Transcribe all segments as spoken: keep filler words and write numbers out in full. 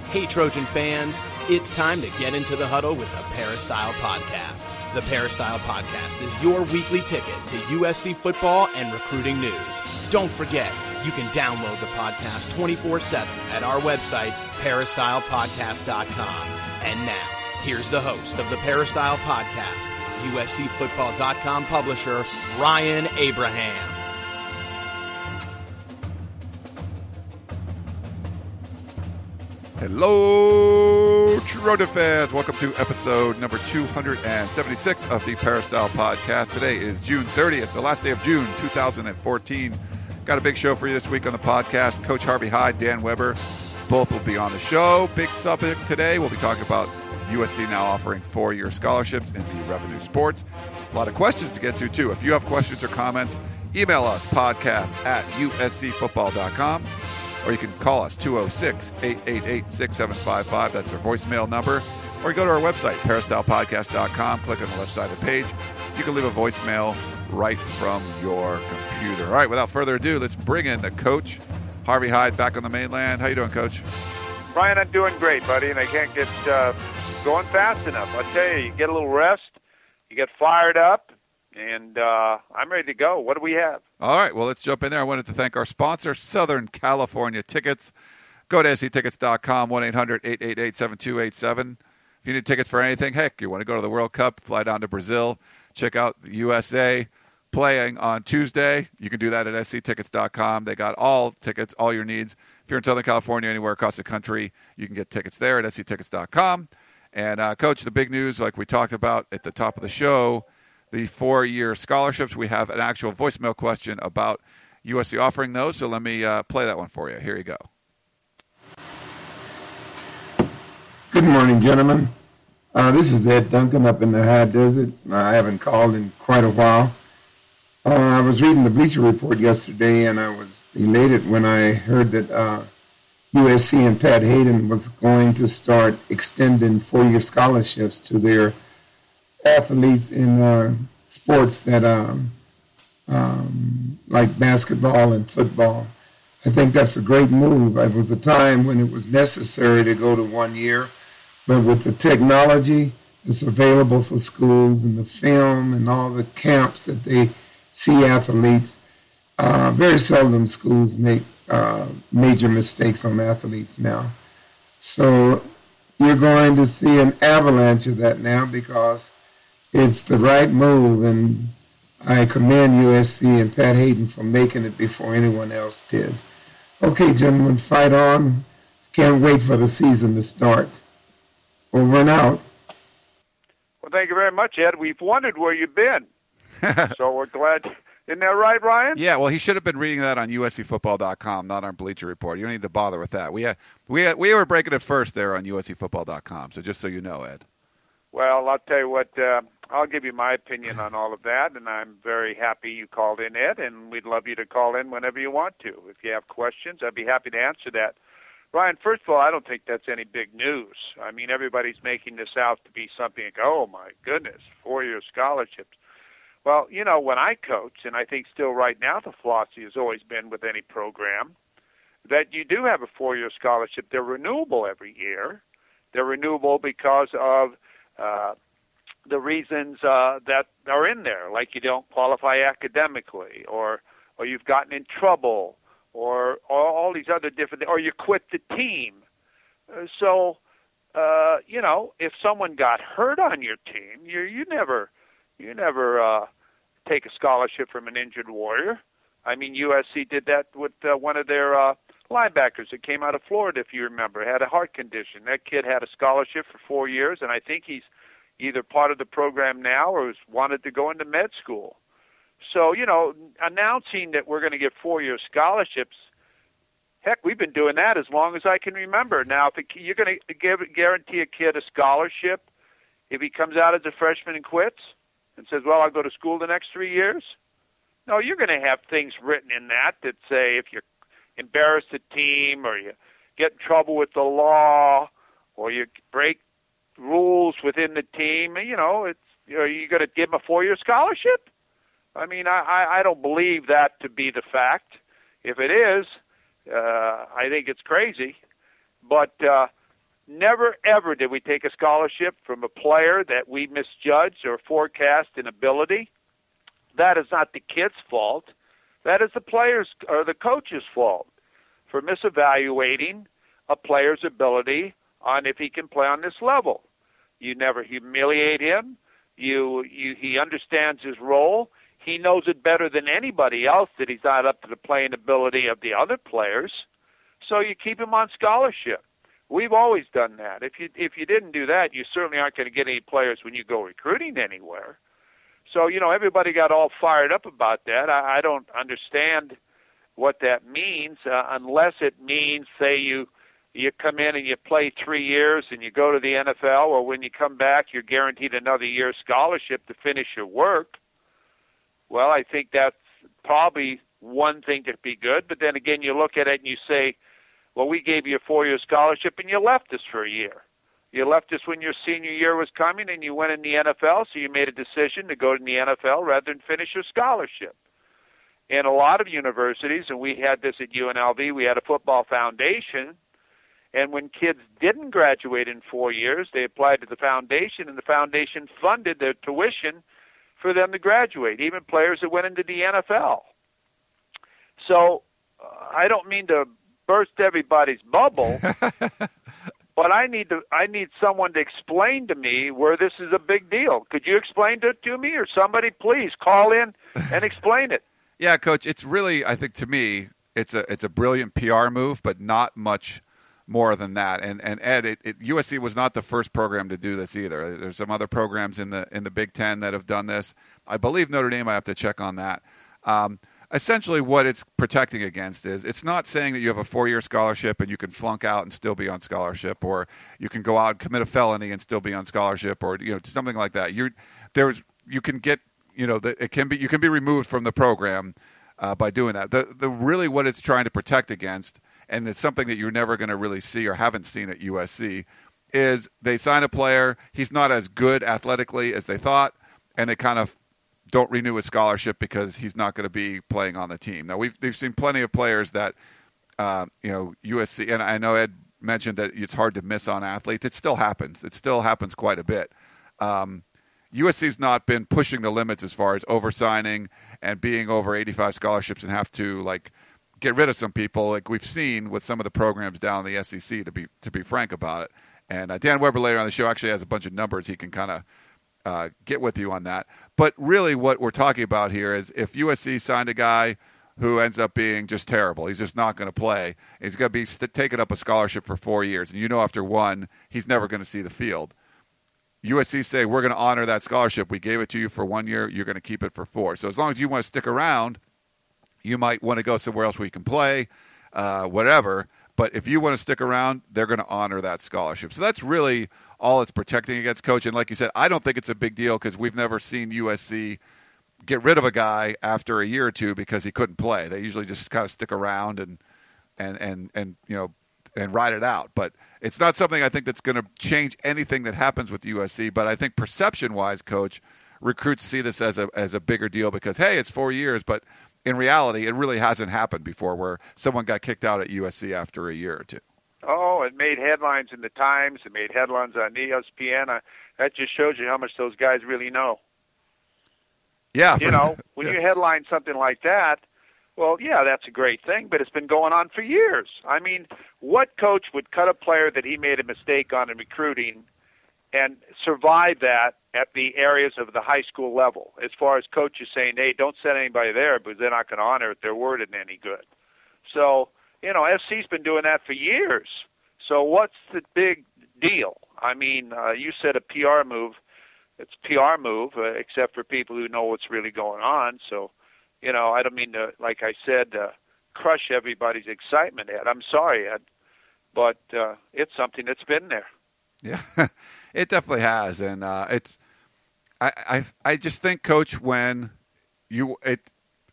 Hey, Trojan fans, it's time to get into the huddle with the Peristyle Podcast. The Peristyle Podcast is your weekly ticket to U S C football and recruiting news. Don't forget, you can download the podcast twenty-four seven at our website, peristyle podcast dot com. And now, here's the host of the Peristyle Podcast, U S C football dot com publisher, Ryan Abraham. Hello, Trojan fans. Welcome to episode number two hundred seventy-six of the Peristyle Podcast. Today is June thirtieth, the last day of June two thousand fourteen. Got a big show for you this week on the podcast. Coach Harvey Hyde, Dan Weber, both will be on the show. Big subject today, we'll be talking about U S C now offering four-year scholarships in the Revenue Sports. A lot of questions to get to, too. If you have questions or comments, email us, podcast at U S C football dot com. Or you can call us, two oh six, eight eight eight, six seven five five. That's our voicemail number. Or you go to our website, peristyle podcast dot com. Click on the left side of the page. You can leave a voicemail right from your computer. All right, without further ado, let's bring in the coach, Harvey Hyde, back on the mainland. How you doing, Coach? Brian, I'm doing great, buddy, and I can't get uh, going fast enough. I'll tell you, you get a little rest, you get fired up, and uh, I'm ready to go. What do we have? All right, well, let's jump in there. I wanted to thank our sponsor, Southern California Tickets. Go to S C tickets dot com, one eight hundred, eight eight eight, seven two eight seven. If you need tickets for anything, heck, you want to go to the World Cup, fly down to Brazil, check out the U S A playing on Tuesday. You can do that at S C tickets dot com. They got all tickets, all your needs. If you're in Southern California, anywhere across the country, you can get tickets there at S C tickets dot com. And, uh, Coach, the big news, like we talked about at the top of the show, the four-year scholarships. We have an actual voicemail question about U S C offering those, so let me uh, play that one for you. Here you go. Good morning, gentlemen. Uh, this is Ed Duncan up in the high desert. I haven't called in quite a while. Uh, I was reading the Bleacher Report yesterday, and I was elated when I heard that uh, U S C and Pat Hayden was going to start extending four-year scholarships to their athletes in uh, sports that um, um, like basketball and football. I think that's a great move. It was a time when it was necessary to go to one year, but with the technology that's available for schools and the film and all the camps that they see athletes, uh, very seldom schools make uh, major mistakes on athletes now. So you're going to see an avalanche of that now because it's the right move, and I commend U S C and Pat Hayden for making it before anyone else did. Okay, gentlemen, fight on. Can't wait for the season to start. Over and out. Well, thank you very much, Ed. We've wondered where you've been. So we're glad. Isn't that right, Ryan? Yeah, well, he should have been reading that on U S C football dot com, not on Bleacher Report. You don't need to bother with that. We, had, we, had, we were breaking it first there on U S C football dot com, so just so you know, Ed. Well, I'll tell you what, uh, I'll give you my opinion on all of that, and I'm very happy you called in, Ed, and we'd love you to call in whenever you want to. If you have questions, I'd be happy to answer that. Ryan, first of all, I don't think that's any big news. I mean, everybody's making this out to be something like, oh, my goodness, four-year scholarships. Well, you know, when I coach, and I think still right now the philosophy has always been with any program, that you do have a four-year scholarship. They're renewable every year. They're renewable because of uh, the reasons uh, that are in there, like you don't qualify academically, or or you've gotten in trouble, or, or all these other different, or you quit the team. Uh, so, uh, you know, if someone got hurt on your team, you you never you never uh, take a scholarship from an injured warrior. I mean, U S C did that with uh, one of their uh, linebackers that came out of Florida, if you remember, had a heart condition. That kid had a scholarship for four years, and I think he's either part of the program now or has wanted to go into med school. So, you know, announcing that we're going to get four-year scholarships, heck, we've been doing that as long as I can remember. Now, if it, you're going to give guarantee a kid a scholarship if he comes out as a freshman and quits and says, well, I'll go to school the next three years? No, you're going to have things written in that that say if you embarrass the team or you get in trouble with the law or you break rules within the team, you know, it's, you know, you're going to give him a four-year scholarship? I mean, I, I don't believe that to be the fact. If it is, uh, I think it's crazy. But uh, Never, ever did we take a scholarship from a player that we misjudged or forecast in ability. That is not the kid's fault. That is the player's or the coach's fault for misevaluating a player's ability on if he can play on this level. You never humiliate him. You, you, he understands his role. He knows it better than anybody else that he's not up to the playing ability of the other players. So you keep him on scholarship. We've always done that. If you if you didn't do that, you certainly aren't going to get any players when you go recruiting anywhere. So, you know, everybody got all fired up about that. I, I don't understand what that means uh, unless it means, say, you you come in and you play three years and you go to the N F L, or when you come back, you're guaranteed another year's scholarship to finish your work. Well, I think that's probably one thing to be good. But then again, you look at it and you say, well, we gave you a four-year scholarship and you left us for a year. You left us when your senior year was coming and you went in the N F L, so you made a decision to go to the N F L rather than finish your scholarship. In a lot of universities, and we had this at U N L V, we had a football foundation, and when kids didn't graduate in four years, they applied to the foundation, and the foundation funded their tuition for them to graduate, even players that went into the N F L. So uh, I don't mean to burst everybody's bubble, but I need to I need someone to explain to me where this is a big deal. Could you explain it to me, or somebody please call in and explain it? Yeah, Coach, it's really, I think to me, it's a it's a brilliant P R move, but not much more than that. And and Ed, it, it, U S C was not the first program to do this either. There's some other programs in the in the Big Ten that have done this. I believe Notre Dame. I have to check on that. Um, Essentially, what it's protecting against is it's not saying that you have a four-year scholarship and you can flunk out and still be on scholarship, or you can go out and commit a felony and still be on scholarship, or you know something like that. You there's you can get you know the, it can be you can be removed from the program uh, by doing that. The the really what it's trying to protect against, and it's something that you're never going to really see or haven't seen at U S C, is they sign a player, he's not as good athletically as they thought, and they kind of don't renew his scholarship because he's not going to be playing on the team. Now, we've, we've seen plenty of players that, uh, you know, U S C, and I know Ed mentioned that it's hard to miss on athletes. It still happens. It still happens quite a bit. Um, U S C's not been pushing the limits as far as oversigning and being over eighty-five scholarships and have to, like, get rid of some people like we've seen with some of the programs down in the S E C, to be to be frank about it. And uh, Dan Weber later on the show actually has a bunch of numbers he can kind of Uh, get with you on that. But really what we're talking about here is if U S C signed a guy who ends up being just terrible, he's just not going to play, he's going to be st- taking up a scholarship for four years, and you know after one, he's never going to see the field. U S C say, we're going to honor that scholarship. We gave it to you for one year. You're going to keep it for four. So as long as you want to stick around, you might want to go somewhere else where you can play, uh, whatever. But if you want to stick around, they're going to honor that scholarship. So that's really all it's protecting against, Coach. And like you said, I don't think it's a big deal because we've never seen U S C get rid of a guy after a year or two because he couldn't play. They usually just kind of stick around and and and, and you know and ride it out. But it's not something I think that's going to change anything that happens with U S C. But I think perception-wise, Coach, recruits see this as a as a bigger deal because, hey, it's four years, but in reality, it really hasn't happened before where someone got kicked out at U S C after a year or two. Oh, it made headlines in the Times. It made headlines on E S P N. I, that just shows you how much those guys really know. Yeah. You know, when yeah. you headline something like that, well, yeah, that's a great thing, but it's been going on for years. I mean, what coach would cut a player that he made a mistake on in recruiting and survive that at the areas of the high school level, as far as coaches saying, hey, don't send anybody there because they're not going to honor it. Their word isn't any good. So, you know, F C's been doing that for years. So what's the big deal? I mean, uh, you said a P R move. It's a P R move, uh, except for people who know what's really going on. So, you know, I don't mean to, like I said, uh, crush everybody's excitement, Ed. I'm sorry, Ed, but uh, it's something that's been there. Yeah, it definitely has, and uh, it's. I, I I just think, Coach, when you it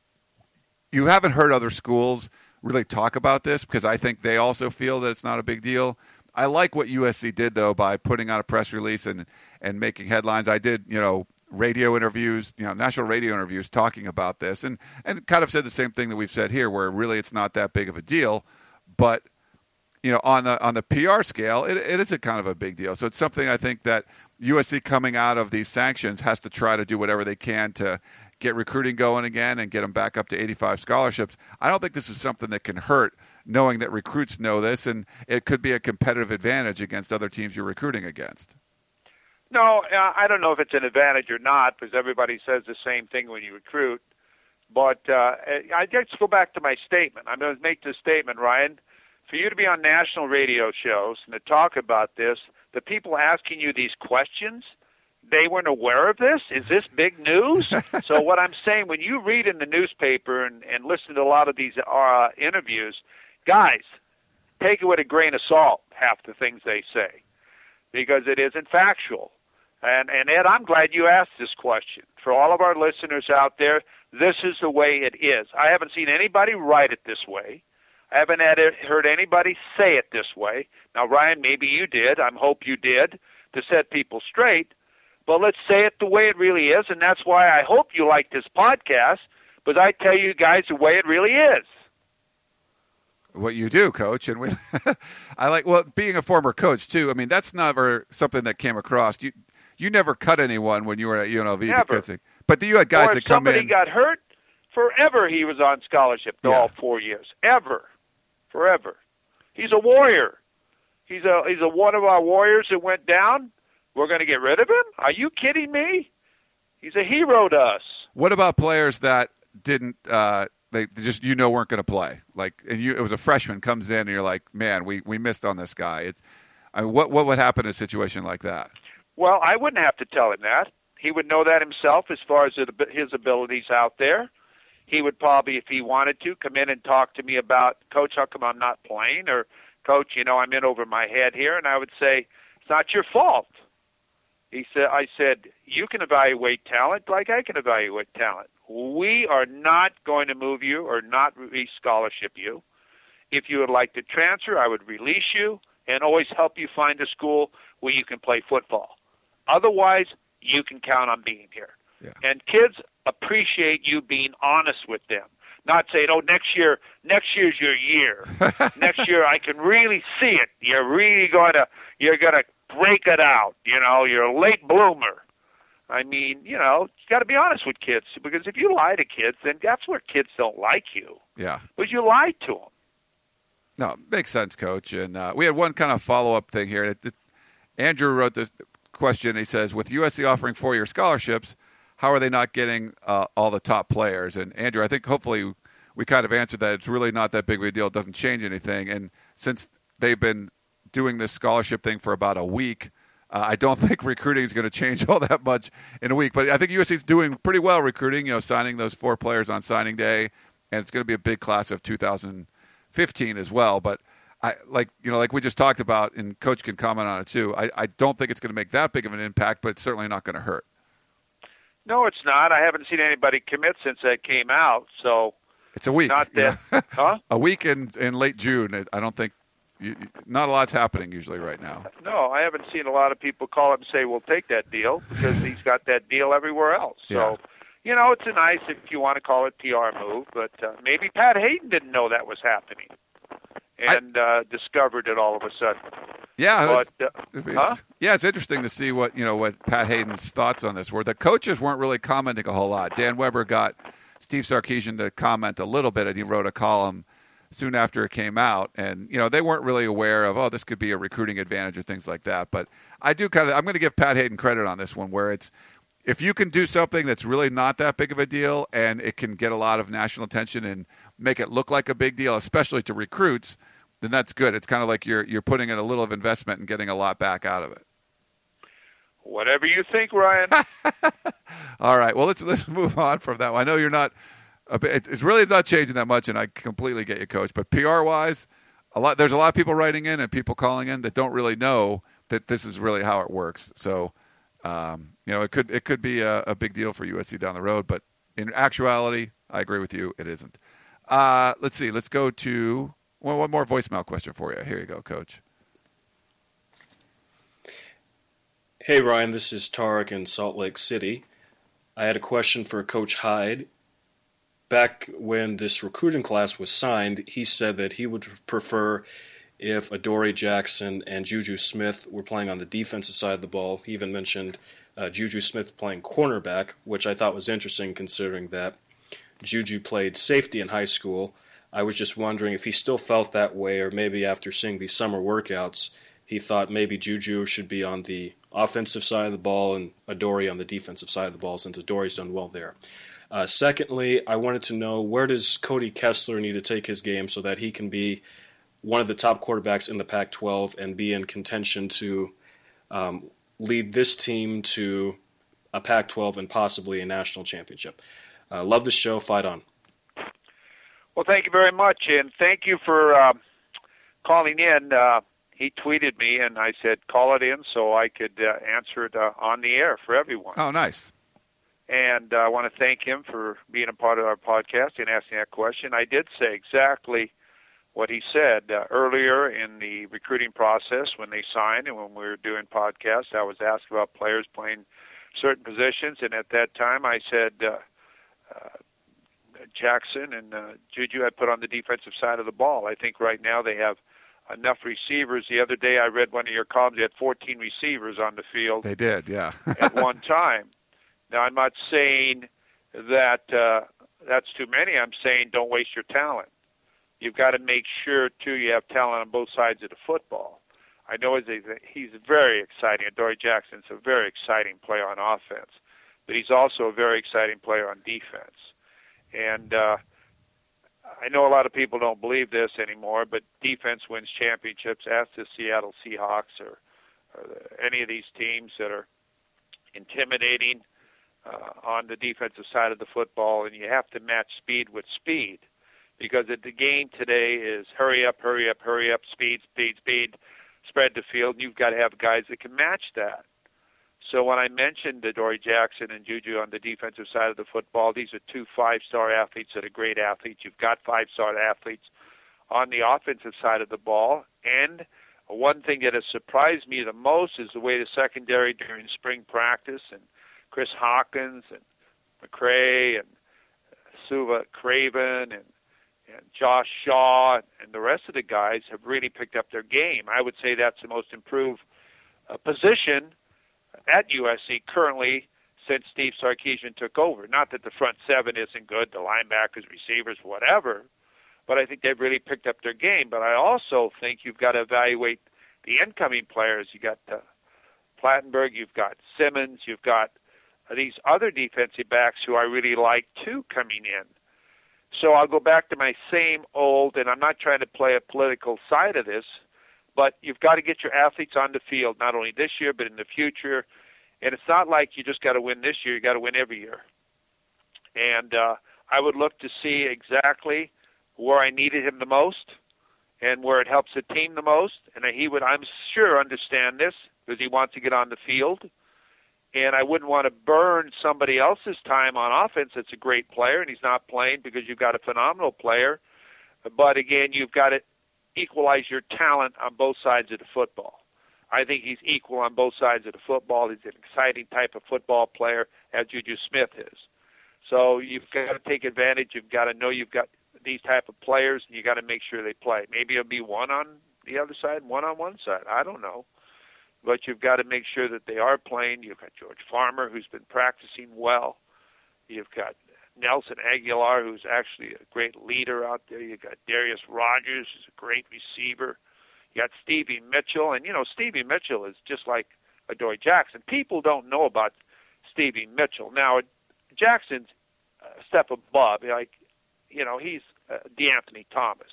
you haven't heard other schools really talk about this because I think they also feel that it's not a big deal. I like what U S C did though by putting out a press release and and making headlines. I did, you know, radio interviews, you know, national radio interviews talking about this, and and kind of said the same thing that we've said here, where really it's not that big of a deal, but. you know, on the on the P R scale, it, it is a kind of a big deal. So it's something I think that U S C coming out of these sanctions has to try to do whatever they can to get recruiting going again and get them back up to eighty-five scholarships. I don't think this is something that can hurt, knowing that recruits know this, and it could be a competitive advantage against other teams you're recruiting against. No, uh, I don't know if it's an advantage or not, because everybody says the same thing when you recruit. But uh, I just go back to my statement. I'm going to make this statement, Ryan. For you to be on national radio shows and to talk about this, the people asking you these questions, they weren't aware of this? Is this big news? So what I'm saying, when you read in the newspaper and, and listen to a lot of these uh, interviews, guys, take it with a grain of salt, half the things they say, because it isn't factual. And, and Ed, I'm glad you asked this question. For all of our listeners out there, this is the way it is. I haven't seen anybody write it this way. I haven't had it, heard anybody say it this way. Now, Ryan, maybe you did. I hope you did, to set people straight. But let's say it the way it really is, and that's why I hope you like this podcast, because I tell you guys the way it really is. What you do, Coach, and we, I like, well, being a former coach, too, I mean, that's never something that came across. You you never cut anyone when you were at U N L V. Never. Because they, but you had guys or that if come in. somebody got hurt, forever he was on scholarship to Yeah. all four years. Ever. Forever. He's a warrior. He's a he's a one of our warriors that went down. We're going to get rid of him? Are you kidding me? He's a hero to us. What about players that didn't, uh, they just, you know, weren't going to play? Like, and you, it was a freshman comes in and you're like, man, we, we missed on this guy. It's, I mean, what, what would happen in a situation like that? Well, I wouldn't have to tell him that. He would know that himself as far as his abilities out there. He would probably, if he wanted to, come in and talk to me about, Coach, how come I'm not playing? Or, Coach, you know, I'm in over my head here. And I would say, it's not your fault. He said, I said, you can evaluate talent like I can evaluate talent. We are not going to move you or not re-scholarship you. If you would like to transfer, I would release you and always help you find a school where you can play football. Otherwise, you can count on being here. Yeah. And kids appreciate you being honest with them. Not saying, oh, next year, next year's your year. Next year, I can really see it. You're really going to, you're going to break it out. You know, you're a late bloomer. I mean, you know, you got to be honest with kids, because if you lie to kids, then that's where kids don't like you. Yeah. Because you lied to them. No, makes sense, Coach. And uh, we had one kind of follow-up thing here. It, it, Andrew wrote this question. He says, with U S C offering four-year scholarships, how are they not getting uh, all the top players? And, Andrew, I think hopefully we kind of answered that. It's really not that big of a deal. It doesn't change anything. And since they've been doing this scholarship thing for about a week, uh, I don't think recruiting is going to change all that much in a week. But I think U S C is doing pretty well recruiting, you know, signing those four players on signing day. And it's going to be a big class of two thousand fifteen as well. But I like, you know, like we just talked about, and Coach can comment on it too. I, I don't think it's going to make that big of an impact, but it's certainly not going to hurt. No, it's not. I haven't seen anybody commit since that came out. So it's a week. Not that, you know? huh? A week in, in late June. I don't think you, not a lot's happening usually right now. No, I haven't seen a lot of people call up and say, "We'll take that deal," because he's got that deal everywhere else. Yeah. So, you know, it's a nice, if you want to call it, P R move. But uh, maybe Pat Hayden didn't know that was happening and I, uh, discovered it all of a sudden. Yeah, but, uh, huh? yeah, it's interesting to see what you know what Pat Hayden's thoughts on this were. The coaches weren't really commenting a whole lot. Dan Weber got Steve Sarkisian to comment a little bit, and he wrote a column soon after it came out. And you know they weren't really aware of, oh, this could be a recruiting advantage or things like that. But I do kind of I'm going to give Pat Hayden credit on this one, where it's if you can do something that's really not that big of a deal and it can get a lot of national attention and make it look like a big deal, especially to recruits, then that's good. It's kind of like you're you're putting in a little of investment and getting a lot back out of it. Whatever you think, Ryan. All right. Well, let's let's move on from that one. I know you're not. It's really not changing that much, and I completely get you, Coach. But P R wise, a lot there's a lot of people writing in and people calling in that don't really know that this is really how it works. So, um, you know, it could it could be a, a big deal for U S C down the road, but in actuality, I agree with you. It isn't. Uh, let's see. Let's go to. Well, one more voicemail question for you. Here you go, Coach. Hey, Ryan, this is Tarek in Salt Lake City. I had a question for Coach Hyde. Back when this recruiting class was signed, he said that he would prefer if Adoree Jackson and Juju Smith were playing on the defensive side of the ball. He even mentioned uh, Juju Smith playing cornerback, which I thought was interesting considering that Juju played safety in high school. I was just wondering if he still felt that way, or maybe after seeing these summer workouts, he thought maybe Juju should be on the offensive side of the ball and Adoree on the defensive side of the ball, since Adoree's done well there. Uh, secondly, I wanted to know, where does Cody Kessler need to take his game so that he can be one of the top quarterbacks in the Pac twelve and be in contention to um, lead this team to a Pac twelve and possibly a national championship? Uh, love the show. Fight on. Well, thank you very much, and thank you for uh, calling in. Uh, he tweeted me, and I said, call it in so I could uh, answer it uh, on the air for everyone. Oh, nice. And uh, I want to thank him for being a part of our podcast and asking that question. I did say exactly what he said uh, earlier in the recruiting process when they signed and when we were doing podcasts. I was asked about players playing certain positions, and at that time I said uh, uh, Jackson and uh, Juju I put on the defensive side of the ball. I think right now they have enough receivers. The other day I read one of your columns. They had fourteen receivers on the field. They did, yeah. at one time. Now, I'm not saying that uh, that's too many. I'm saying don't waste your talent. You've got to make sure, too, you have talent on both sides of the football. I know he's very exciting. Adoree Jackson's a very exciting player on offense, but he's also a very exciting player on defense. And uh, I know a lot of people don't believe this anymore, but defense wins championships. Ask the Seattle Seahawks or, or any of these teams that are intimidating Uh, on the defensive side of the football, and you have to match speed with speed, because the game today is hurry up, hurry up, hurry up, speed, speed, speed, spread the field, and you've got to have guys that can match that. So when I mentioned Adoree Jackson and Juju on the defensive side of the football, these are two five-star athletes that are great athletes. You've got five-star athletes on the offensive side of the ball, and one thing that has surprised me the most is the way the secondary during spring practice and Chris Hawkins and McCray and Suva Craven and, and Josh Shaw and the rest of the guys have really picked up their game. I would say that's the most improved uh, position at U S C currently since Steve Sarkisian took over. Not that the front seven isn't good, the linebackers, receivers, whatever, but I think they've really picked up their game. But I also think you've got to evaluate the incoming players. You've got uh, Plattenberg, you've got Simmons, you've got these other defensive backs who I really like, too, coming in. So I'll go back to my same old, and I'm not trying to play a political side of this, but you've got to get your athletes on the field, not only this year, but in the future. And it's not like you just got to win this year. You got to win every year. And uh, I would look to see exactly where I needed him the most and where it helps the team the most. And he would, I'm sure, understand this because he wants to get on the field. And I wouldn't want to burn somebody else's time on offense that's a great player, and he's not playing because you've got a phenomenal player. But, again, you've got to equalize your talent on both sides of the football. I think he's equal on both sides of the football. He's an exciting type of football player, as Juju Smith is. So you've got to take advantage. You've got to know you've got these type of players, and you've got to make sure they play. Maybe it'll be one on the other side and one on one side. I don't know. But you've got to make sure that they are playing. You've got George Farmer, who's been practicing well. You've got Nelson Aguilar, who's actually a great leader out there. You've got Darius Rogers, who's a great receiver. You got Stevie Mitchell. And, you know, Stevie Mitchell is just like Adoree Jackson. People don't know about Stevie Mitchell. Now, Jackson's a step above. Like, you know, he's uh, DeAnthony Thomas.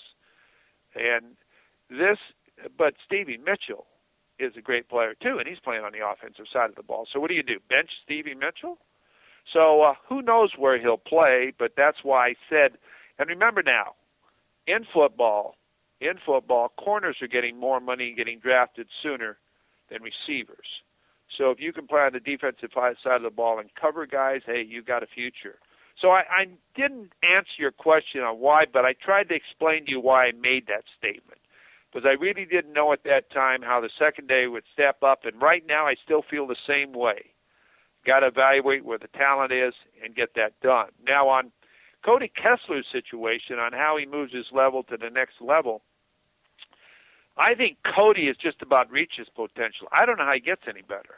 And this, but Stevie Mitchell is a great player too, and he's playing on the offensive side of the ball. So what do you do, bench Stevie Mitchell? So uh, who knows where he'll play, but that's why I said, and remember now, in football, in football, corners are getting more money and getting drafted sooner than receivers. So if you can play on the defensive side of the ball and cover guys, hey, you've got a future. So I, I didn't answer your question on why, but I tried to explain to you why I made that statement. Because I really didn't know at that time how the secondary would step up, and right now I still feel the same way. Got to evaluate where the talent is and get that done. Now on Cody Kessler's situation, on how he moves his level to the next level, I think Cody has just about reached his potential. I don't know how he gets any better.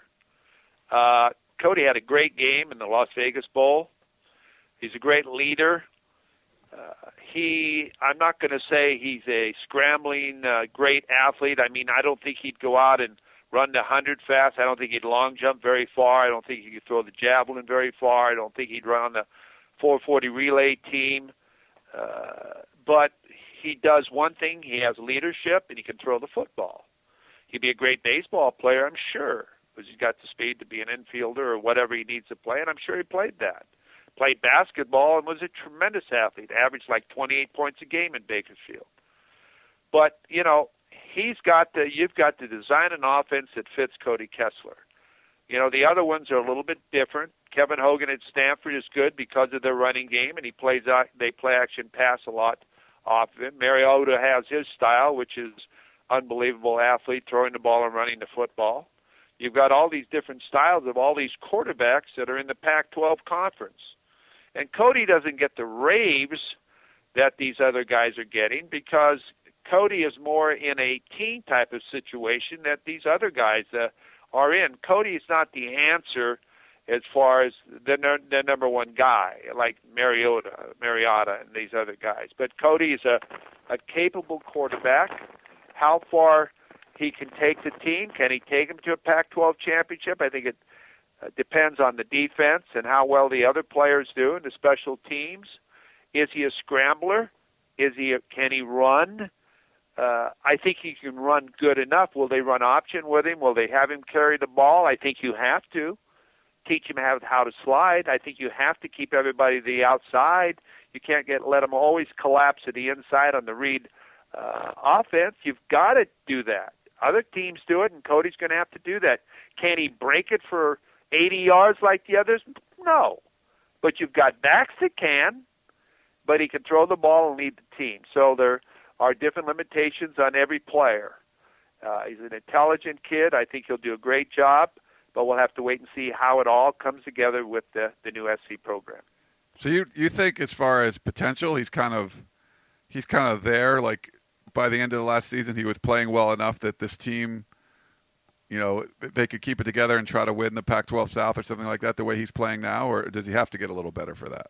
Uh, Cody had a great game in the Las Vegas Bowl. He's a great leader. Uh, he, I'm not going to say he's a scrambling, uh, great athlete. I mean, I don't think he'd go out and run the hundred fast. I don't think he'd long jump very far. I don't think he could throw the javelin very far. I don't think he'd run on the four forty relay team. Uh, but he does one thing. He has leadership, and he can throw the football. He'd be a great baseball player, I'm sure, because he's got the speed to be an infielder or whatever he needs to play, and I'm sure he played that. Played basketball and was a tremendous athlete, averaged like twenty-eight points a game in Bakersfield. But, you know, he's got to, you've got to design an offense that fits Cody Kessler. You know, the other ones are a little bit different. Kevin Hogan at Stanford is good because of their running game, and he plays out, they play action pass a lot off of him. Mariota has his style, which is unbelievable athlete, throwing the ball and running the football. You've got all these different styles of all these quarterbacks that are in the Pac twelve conference. And Cody doesn't get the raves that these other guys are getting because Cody is more in a team type of situation that these other guys uh, are in. Cody is not the answer as far as the, the number one guy, like Mariota, Mariota and these other guys. But Cody is a, a capable quarterback. How far he can take the team, can he take them to a Pac twelve championship? I think it uh, depends on the defense and how well the other players do and the special teams. Is he a scrambler? Is he a, can he run? Uh, I think he can run good enough. Will they run option with him? Will they have him carry the ball? I think you have to. Teach him how, how to slide. I think you have to keep everybody to the outside. You can't get let them always collapse to the inside on the read uh, offense. You've got to do that. Other teams do it, and Cody's going to have to do that. Can he break it for eighty yards like the others? No. But you've got backs that can, but he can throw the ball and lead the team. So there are different limitations on every player. Uh, he's an intelligent kid. I think he'll do a great job, but we'll have to wait and see how it all comes together with the, the new S C program. So you you think as far as potential, he's kind of he's kind of there. Like by the end of the last season, he was playing well enough that this team, you know, they could keep it together and try to win the Pac twelve South or something like that. The way he's playing now, or does he have to get a little better for that?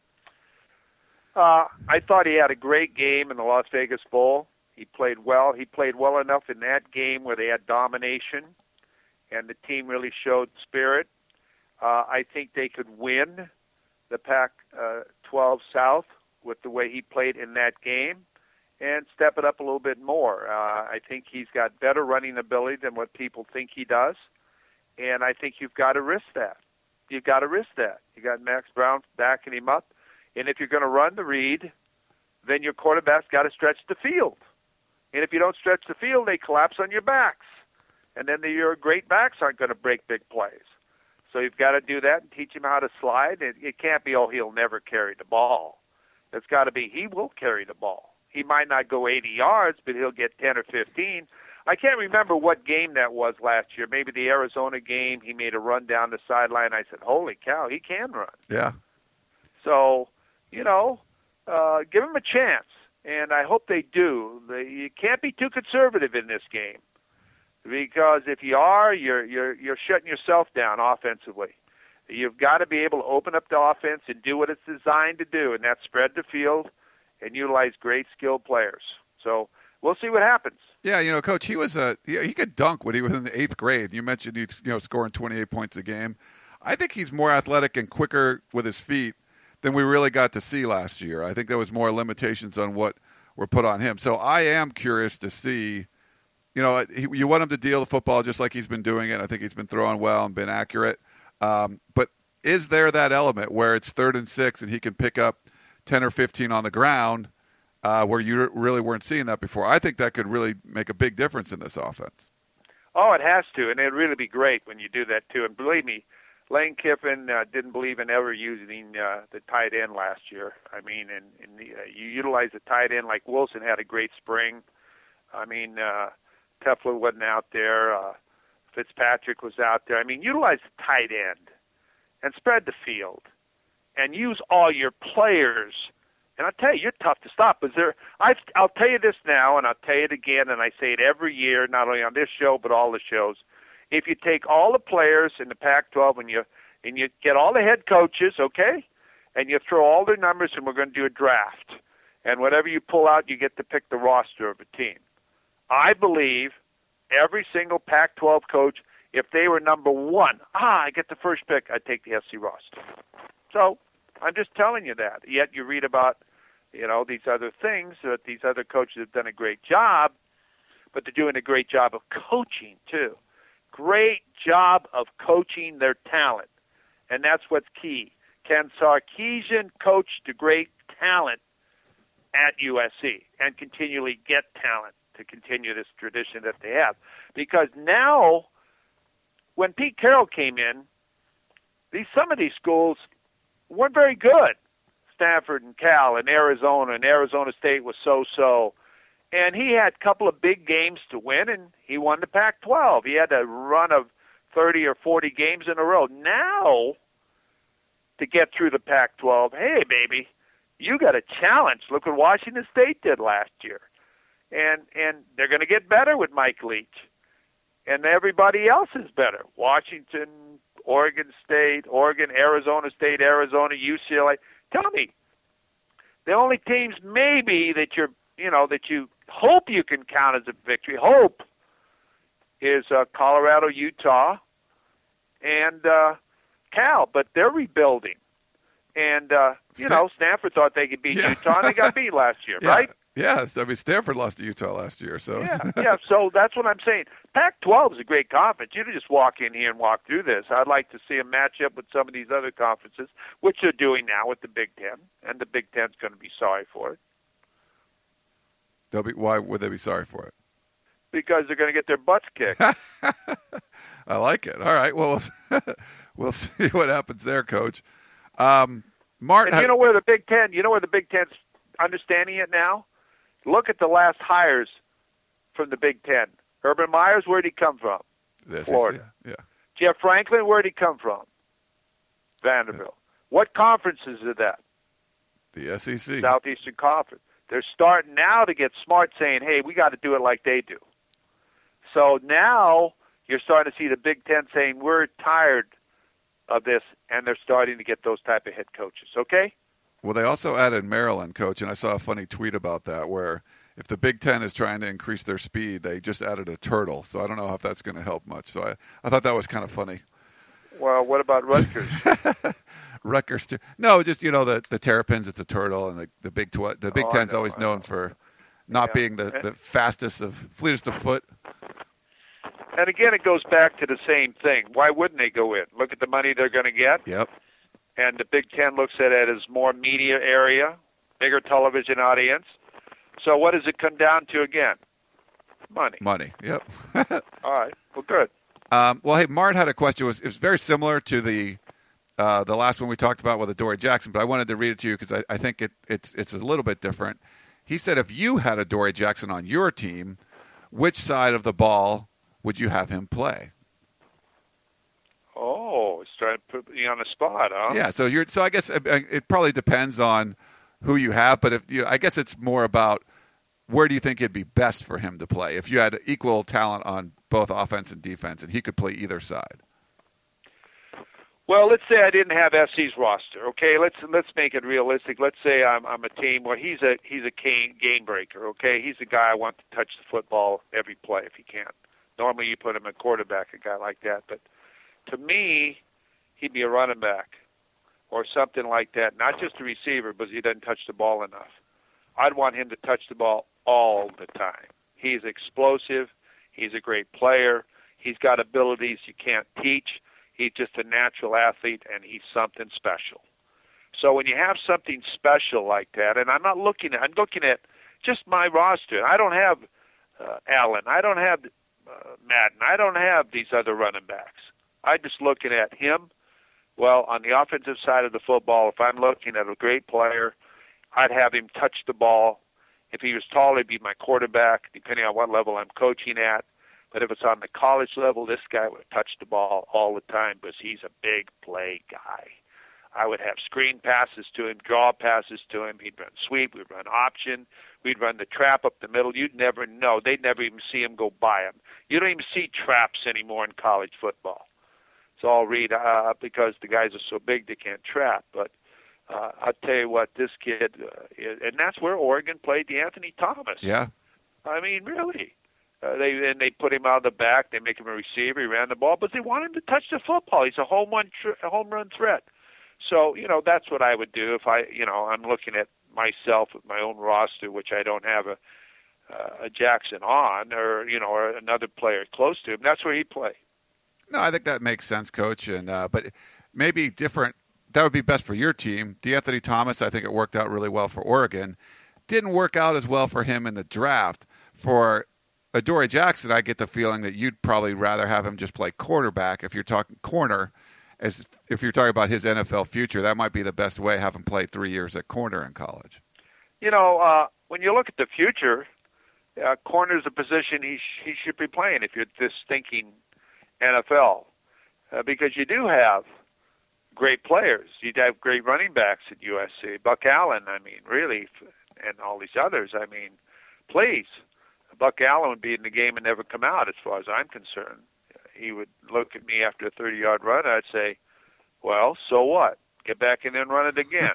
Uh, I thought he had a great game in the Las Vegas Bowl. He played well. He played well enough in that game where they had domination, and the team really showed spirit. Uh, I think they could win the Pac twelve South with the way he played in that game and step it up a little bit more. Uh, I think he's got better running ability than what people think he does, and I think you've got to risk that. You've got to risk that. You got Max Brown backing him up. And if you're going to run the read, then your quarterback's got to stretch the field. And if you don't stretch the field, they collapse on your backs. And then the, your great backs aren't going to break big plays. So you've got to do that and teach him how to slide. It, it can't be, oh, he'll never carry the ball. It's got to be, he will carry the ball. He might not go eighty yards, but he'll get ten or fifteen. I can't remember what game that was last year. Maybe the Arizona game. He made a run down the sideline. I said, holy cow, he can run. Yeah. So, you know, uh, give him a chance, and I hope they do. They, you can't be too conservative in this game, because if you are, you're you're you're shutting yourself down offensively. You've got to be able to open up the offense and do what it's designed to do, and that's spread the field and utilize great skilled players. So we'll see what happens. Yeah, you know, Coach, he was a he, he could dunk when he was in the eighth grade. You mentioned he's you know scoring twenty-eight points a game. I think he's more athletic and quicker with his feet than we really got to see last year. I think there was more limitations on what were put on him. So I am curious to see, you know, he, you want him to deal the football just like he's been doing it. I think he's been throwing well and been accurate. Um, but is there that element where it's third and six and he can pick up ten or fifteen on the ground uh, where you really weren't seeing that before? I think that could really make a big difference in this offense. Oh, it has to, and it'd really be great when you do that too. And believe me, Lane Kiffin uh, didn't believe in ever using uh, the tight end last year. I mean, and, and the, uh, you utilize the tight end like Wilson had a great spring. I mean, uh, Tefler wasn't out there. Uh, Fitzpatrick was out there. I mean, utilize the tight end and spread the field and use all your players And I'll tell you, you're tough to stop. Is there? I, I'll tell you this now, and I'll tell you it again, and I say it every year, not only on this show but all the shows. If you take all the players in the Pac twelve and you and you get all the head coaches, okay, and you throw all their numbers, and we're going to do a draft, and whatever you pull out, you get to pick the roster of a team. I believe every single Pac twelve coach, if they were number one, ah, I get the first pick, I'd take the S C roster. So I'm just telling you that. Yet you read about, you know, these other things that these other coaches have done a great job, but they're doing a great job of coaching too. Great job of coaching their talent, and that's what's key. Can Sarkisian coach to great talent at U S C and continually get talent to continue this tradition that they have? Because now, when Pete Carroll came in, these some of these schools weren't very good. Stanford and Cal and Arizona, and Arizona State was so-so. And he had a couple of big games to win, and he won the Pac twelve. He had a run of thirty or forty games in a row. Now, to get through the Pac twelve, hey, baby, you got a challenge. Look what Washington State did last year. And and they're going to get better with Mike Leach. And everybody else is better. Washington, Oregon State, Oregon, Arizona State, Arizona, U C L A. Tell me, the only teams maybe that you're, you know, that you hope you can count as a victory, hope, is uh, Colorado, Utah, and uh, Cal, but they're rebuilding. And, uh, you Sta- know, Stanford thought they could beat Yeah. Utah, and they got beat last year, Yeah. right? Yeah, I mean, Stanford lost to Utah last year, so Yeah, yeah. So that's what I'm saying. Pac twelve is a great conference. You can just walk in here and walk through this. I'd like to see a matchup with some of these other conferences, which they're doing now with the Big Ten, and the Big Ten's going to be sorry for it. they'll be. Why would they be sorry for it? Because they're going to get their butts kicked. I like it. All right. Well, we'll see what happens there, Coach. Um, Martin, And you know where the Big Ten, you know where the Big Ten's understanding it now? Look at the last hires from the Big Ten. Urban Myers, where'd he come from? the S E C. Florida. Yeah. Jeff Franklin, where'd he come from? Vanderbilt. What conferences are that? The S E C. Southeastern Conference. They're starting now to get smart, saying, hey, we got to do it like they do. So now you're starting to see the Big Ten saying, we're tired of this, and they're starting to get those type of head coaches, okay? Well, they also added Maryland, Coach, and I saw a funny tweet about that where if the Big Ten is trying to increase their speed, they just added a turtle. So I don't know if that's going to help much. So I, I thought that was kind of funny. Well, what about Rutgers? Rutgers, too. No, just, you know, the, the Terrapins, it's a turtle, and the, the Big tw- the Big Oh, I Ten's know, always I known know. for not Yeah. being the, the fastest of, fleetest of foot. And again, it goes back to the same thing. Why wouldn't they go in? Look at the money they're going to get. Yep. And the Big Ten looks at it as more media area, bigger television audience. So what does it come down to again? Money. Money. Yep. All right. Well, good. Um, well, hey, Mart had a question. It was, it was very similar to the uh, the last one we talked about with Adoree Jackson, but I wanted to read it to you because I, I think it, it's it's a little bit different. He said, if you had Adoree Jackson on your team, which side of the ball would you have him play? Oh, it's trying to put me on the spot, huh? Yeah. So you're. So I guess it, it probably depends on who you have, but if you, I guess it's more about where do you think it'd be best for him to play if you had equal talent on both offense and defense, and he could play either side. Well, let's say I didn't have S C's roster. Okay, let's let's make it realistic. Let's say I'm I'm a team where he's a he's a game, game breaker. Okay, he's a guy I want to touch the football every play if he can. Normally, you put him at quarterback, a guy like that. But to me, he'd be a running back or something like that. Not just a receiver, but he doesn't touch the ball enough. I'd want him to touch the ball all the time. He's explosive. He's a great player. He's got abilities you can't teach. He's just a natural athlete, and he's something special. So when you have something special like that, and I'm not looking at, I'm looking at just my roster. I don't have uh, Allen. I don't have uh, Madden. I don't have these other running backs. I'm just looking at him. Well, on the offensive side of the football, if I'm looking at a great player, I'd have him touch the ball. If he was tall, he'd be my quarterback, depending on what level I'm coaching at. But if it's on the college level, this guy would touch the ball all the time because he's a big play guy. I would have screen passes to him, draw passes to him. He'd run sweep. We'd run option. We'd run the trap up the middle. You'd never know. They'd never even see him go by him. You don't even see traps anymore in college football. It's all read uh, because the guys are so big they can't trap. But uh, I'll tell you what, this kid, uh, is, and that's where Oregon played D'Anthony Thomas. Yeah. I mean, really. Uh, they and they put him out of the back. They make him a receiver. He ran the ball, but they want him to touch the football. He's a home run, tr- a home run threat. So you know that's what I would do if I, you know, I'm looking at myself with my own roster, which I don't have a uh, a Jackson on, or you know, or another player close to him. That's where he play. No, I think that makes sense, Coach. And uh, but maybe different. That would be best for your team. D'Anthony Thomas, I think it worked out really well for Oregon. Didn't work out as well for him in the draft. For Adoree Jackson, I get the feeling that you'd probably rather have him just play quarterback if you're talking corner, as if you're talking about his N F L future. That might be the best way, have him play three years at corner in college. You know, uh, when you look at the future, uh, corner is a position he sh- he should be playing if you're just thinking N F L, uh, because you do have great players. You'd have great running backs at U S C. Buck Allen, I mean, really, and all these others. I mean, please. Buck Allen would be in the game and never come out as far as I'm concerned. He would look at me after a thirty-yard run. I'd say, well, so what? Get back in there and run it again.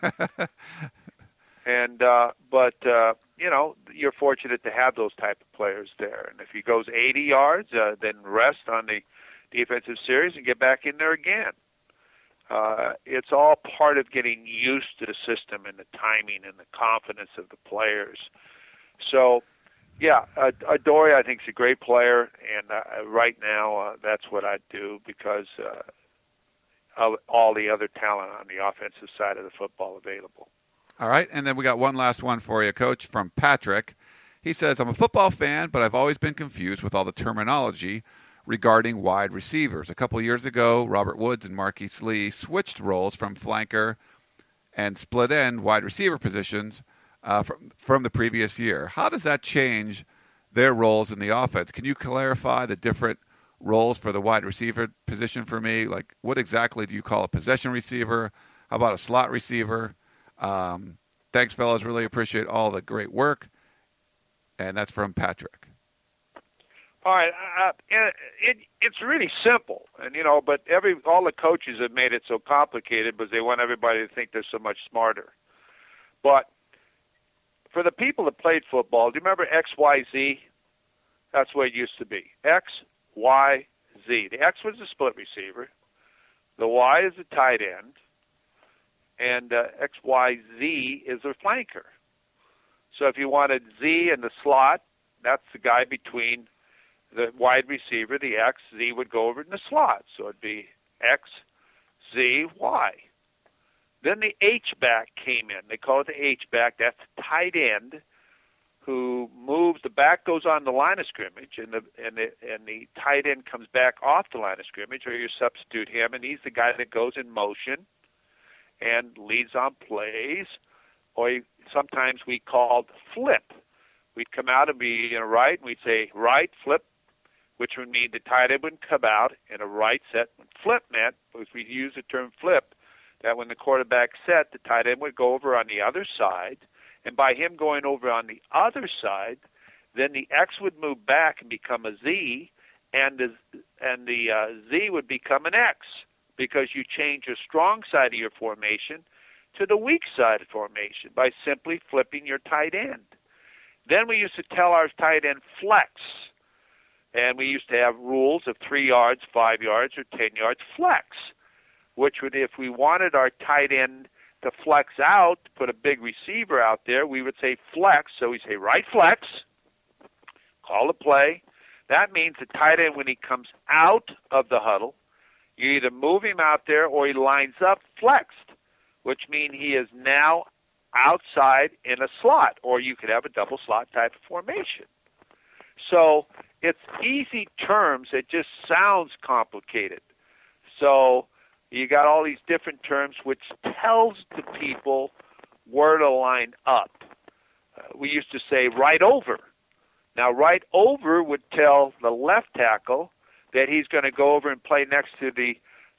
and uh, But, uh, you know, you're fortunate to have those type of players there. And if he goes eighty yards, uh, then rest on the defensive series and get back in there again. Uh, it's all part of getting used to the system and the timing and the confidence of the players. So, yeah, uh, Adoree, I think, is a great player, and uh, right now uh, that's what I'd do because uh, of all the other talent on the offensive side of the football available. All right, and then we got one last one for you, Coach, from Patrick. He says, I'm a football fan, but I've always been confused with all the terminology regarding wide receivers. A couple years ago, Robert Woods and Marquise Lee switched roles from flanker and split end wide receiver positions uh, from, from the previous year. How does that change their roles in the offense? Can you clarify the different roles for the wide receiver position for me? Like, what exactly do you call a possession receiver? How about a slot receiver? Um, thanks, fellas. Really appreciate all the great work. And that's from Patrick. All right, uh, it, it, it's really simple, and you know, but every all the coaches have made it so complicated because they want everybody to think they're so much smarter. But for the people that played football, do you remember X, Y, Z? That's what it used to be. X, Y, Z. The X was the split receiver. The Y is the tight end. And uh, X, Y, Z is a flanker. So if you wanted Z in the slot, that's the guy between the wide receiver, the X. Z would go over in the slot. So it'd be X, Z, Y. Then the H-back came in. They call it the H-back. That's the tight end who moves. The back goes on the line of scrimmage, and the and the and the tight end comes back off the line of scrimmage, or you substitute him, and he's the guy that goes in motion and leads on plays. Or you, sometimes we called flip. We'd come out and be in a right, and we'd say right, flip, which would mean the tight end would come out in a right set. Flip meant, because we use the term flip, that when the quarterback set, the tight end would go over on the other side, and by him going over on the other side, then the X would move back and become a Z, and the, and the uh, Z would become an X, because you change your strong side of your formation to the weak side of formation by simply flipping your tight end. Then we used to tell our tight end flex, and we used to have rules of three yards, five yards, or ten yards flex, which would, if we wanted our tight end to flex out, to put a big receiver out there, we would say flex. So we say right flex, call a play. That means the tight end, when he comes out of the huddle, you either move him out there or he lines up flexed, which means he is now outside in a slot, or you could have a double slot type of formation. So it's easy terms. It just sounds complicated. So you got all these different terms which tells the people where to line up. Uh, we used to say right over. Now, right over would tell the left tackle that he's going to go over and play next to the,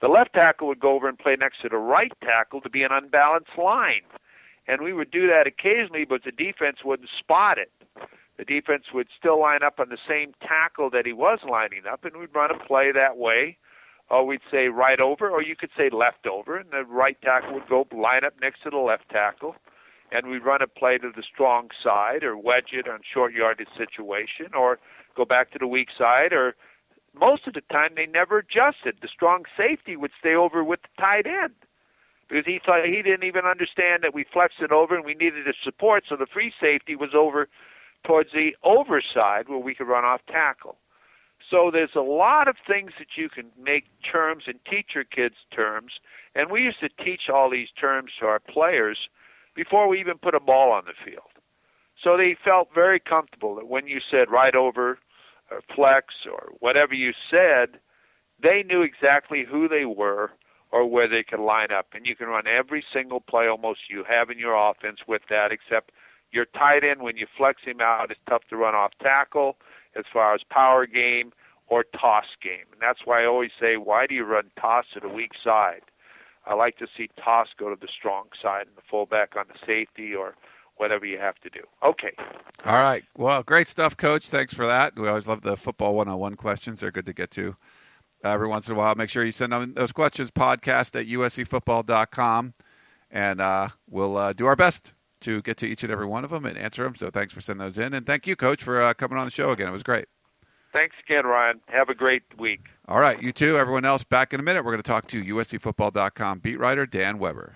The left tackle would go over and play next to the right tackle to be an unbalanced line. And we would do that occasionally, but the defense wouldn't spot it. The defense would still line up on the same tackle that he was lining up, and we'd run a play that way. Or we'd say right over, or you could say left over, and the right tackle would go line up next to the left tackle, and we'd run a play to the strong side or wedge it on short yardage situation or go back to the weak side, or most of the time they never adjusted. The strong safety would stay over with the tight end because he thought he didn't even understand that we flexed it over and we needed a support, so the free safety was over towards the overside where we could run off tackle. So there's a lot of things that you can make terms and teach your kids terms, and we used to teach all these terms to our players before we even put a ball on the field. So they felt very comfortable that when you said right over or flex or whatever you said, they knew exactly who they were or where they could line up. And you can run every single play almost you have in your offense with that, except your tight end, when you flex him out, it's tough to run off tackle as far as power game or toss game. And that's why I always say, why do you run toss to the weak side? I like to see toss go to the strong side and the fullback on the safety or whatever you have to do. Okay. All right. Well, great stuff, Coach. Thanks for that. We always love the football one-on-one questions. They're good to get to uh, every once in a while. Make sure you send them those questions, podcast at U S C football dot com, and uh, we'll uh, do our best to get to each and every one of them and answer them. So thanks for sending those in. And thank you, Coach, for uh, coming on the show again. It was great. Thanks again, Ryan. Have a great week. All right. You too. Everyone else, back in a minute. We're going to talk to U S C football dot com beat writer Dan Weber.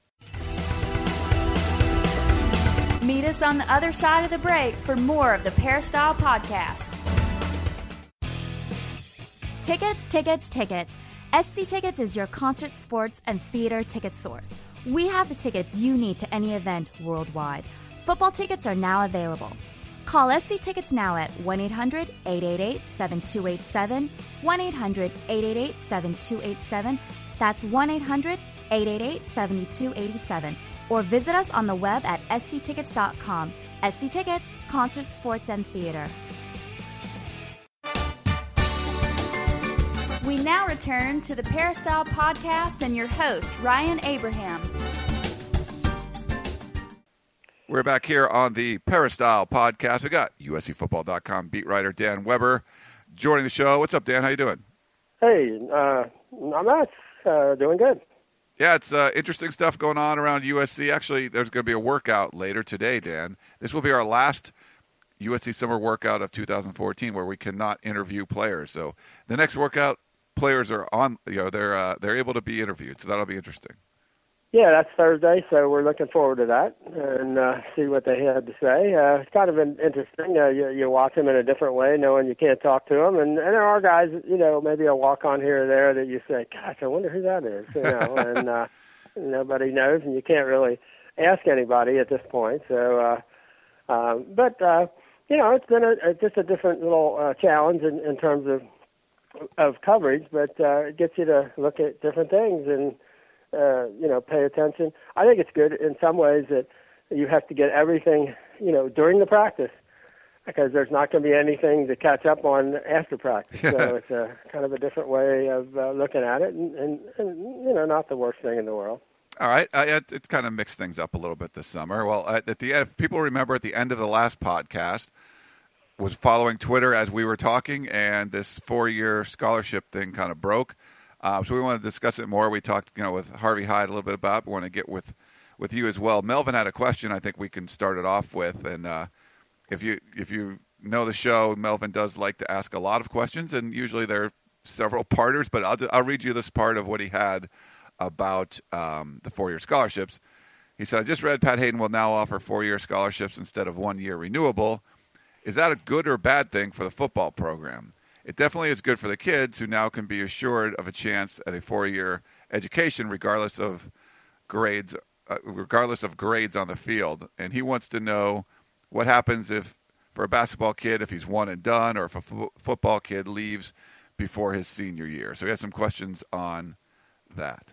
Meet us on the other side of the break for more of the Peristyle Podcast. Tickets, tickets, tickets. S C Tickets is your concert, sports, and theater ticket source. We have the tickets you need to any event worldwide. Football tickets are now available. Call S C Tickets now at one eight hundred eight eight eight seven two eight seven, one eight hundred eight eight eight seven two eight seven. That's one eight hundred eight eight eight seven two eight seven. Or visit us on the web at S C tickets dot com. S C Tickets, concert, sports, and theater. We now return to the Peristyle Podcast and your host, Ryan Abraham. We're back here on the Peristyle Podcast. We got U S C football dot com beat writer Dan Weber joining the show. What's up, Dan? How you doing? Hey, uh, I'm not uh, doing good. Yeah, it's uh, interesting stuff going on around U S C. Actually, there's going to be a workout later today, Dan. This will be our last U S C summer workout of two thousand fourteen, where we cannot interview players. So the next workout, players are on. You know, they're uh, they're able to be interviewed. So that'll be interesting. Yeah, that's Thursday, so we're looking forward to that and uh, see what they had to say. Uh, it's kind of an interesting. Uh, you, you watch them in a different way, knowing you can't talk to them. And, and there are guys, you know, maybe a walk-on here or there that you say, gosh, I wonder who that is, you know, and uh, nobody knows, and you can't really ask anybody at this point. So, uh, um, but, uh, you know, it's been a, a, just a different little uh, challenge in, in terms of of coverage, but uh, it gets you to look at different things and, Uh, you know, pay attention. I think it's good in some ways that you have to get everything, you know, during the practice because there's not going to be anything to catch up on after practice. So it's a kind of a different way of uh, looking at it and, and, and, you know, not the worst thing in the world. All right. Uh, it, it's kind of mixed things up a little bit this summer. Well, at the end, if people remember at the end of the last podcast, was following Twitter as we were talking, and this four-year scholarship thing kind of broke. Uh, so we want to discuss it more. We talked, you know, with Harvey Hyde a little bit about it. We want to get with, with you as well. Melvin had a question I think we can start it off with. And uh, if you if you know the show, Melvin does like to ask a lot of questions, and usually there are several parters. But I'll, I'll read you this part of what he had about um, the four-year scholarships. He said, I just read Pat Hayden will now offer four-year scholarships instead of one-year renewable. Is that a good or bad thing for the football program? It definitely is good for the kids who now can be assured of a chance at a four-year education, regardless of grades, uh, regardless of grades on the field. And he wants to know what happens if, for a basketball kid, if he's one and done, or if a f- football kid leaves before his senior year. So he had some questions on that.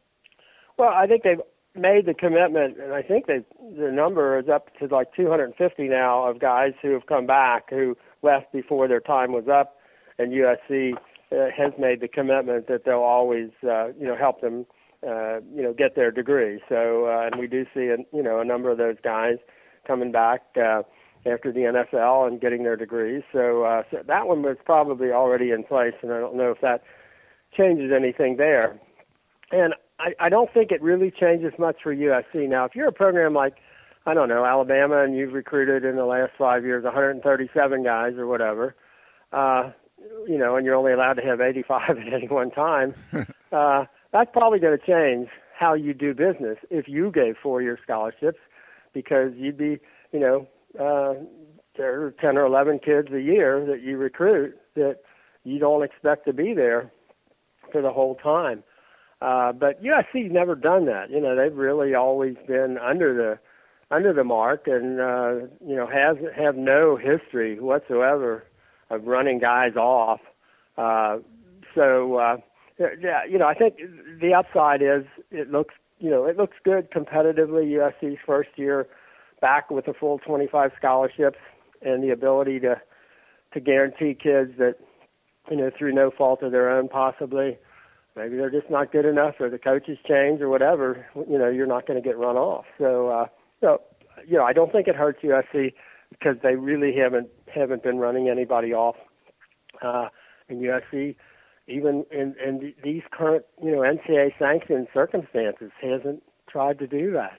Well, I think they've made the commitment, and I think they the number is up to like two hundred fifty now of guys who have come back who left before their time was up. And U S C uh, has made the commitment that they'll always, uh, you know, help them, uh, you know, get their degree. So, uh, and we do see, a, you know, a number of those guys coming back uh, after the N F L and getting their degrees. So, uh, so that one was probably already in place, and I don't know if that changes anything there. And I, I don't think it really changes much for U S C. Now, if you're a program like, I don't know, Alabama, and you've recruited in the last five years one hundred thirty-seven guys or whatever, uh, you know, and you're only allowed to have eighty-five at any one time, uh, that's probably going to change how you do business if you gave four-year scholarships, because you'd be, you know, uh, there are ten or eleven kids a year that you recruit that you don't expect to be there for the whole time. Uh, but U S C's never done that. You know, they've really always been under the under the mark, and uh, you know, has have no history whatsoever of running guys off. Uh, so, uh, yeah, you know, I think the upside is it looks, you know, it looks good competitively. U S C's first year back with a full twenty-five scholarships and the ability to to guarantee kids that, you know, through no fault of their own, possibly. Maybe they're just not good enough, or the coaches change, or whatever. You know, you're not going to get run off. So, uh, so you know, I don't think it hurts U S C because they really haven't haven't been running anybody off. Uh, and U S C, even in, in these current, you know, N C A A sanctioned circumstances, hasn't tried to do that,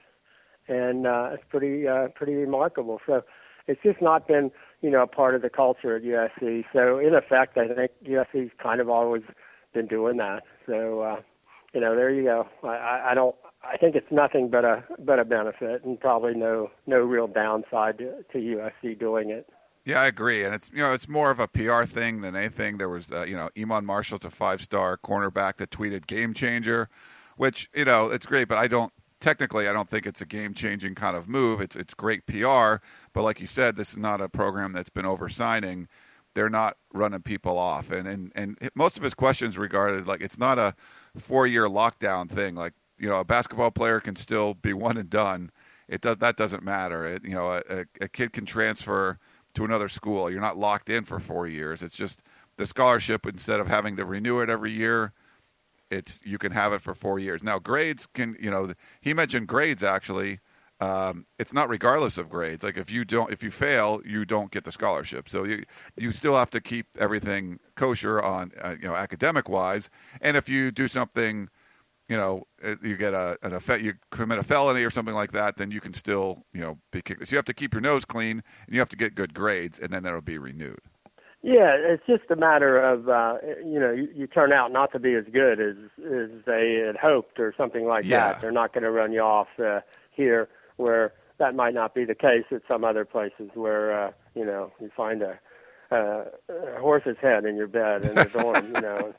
and uh, it's pretty uh, pretty remarkable. So, it's just not been, you know, a part of the culture at U S C. So, in effect, I think U S C's kind of always been doing that. So, uh, you know, there you go. I, I don't. I think it's nothing but a but a benefit, and probably no no real downside to, to U S C doing it. Yeah, I agree, and it's you know it's more of a P R thing than anything. There was uh, you know Iman Marshall's a five-star cornerback that tweeted "game changer," which you know it's great, but I don't technically I don't think it's a game-changing kind of move. It's it's great P R, but like you said, this is not a program that's been oversigning. They're not running people off, and and and most of his questions regarded like it's not a four-year lockdown thing. Like you know, a basketball player can still be one and done. It does that doesn't matter. It, you know, a, a kid can transfer to another school. You're not locked in for four years. It's just the scholarship. Instead of having to renew it every year, it's you can have it for four years. Now grades can you know he mentioned grades actually. Um, it's not regardless of grades. Like if you don't, if you fail, you don't get the scholarship. So you you still have to keep everything kosher on uh, you know academic wise. And if you do something, you know, you get a an effect, you commit a felony or something like that, then you can still you know be kicked. So you have to keep your nose clean and you have to get good grades, and then that'll be renewed. Yeah, it's just a matter of uh, you know you, you turn out not to be as good as as they had hoped or something like Yeah. that. They're not going to run you off uh, here. Where that might not be the case at some other places where, uh, you know, you find a, uh, a horse's head in your bed in the dorm, you know,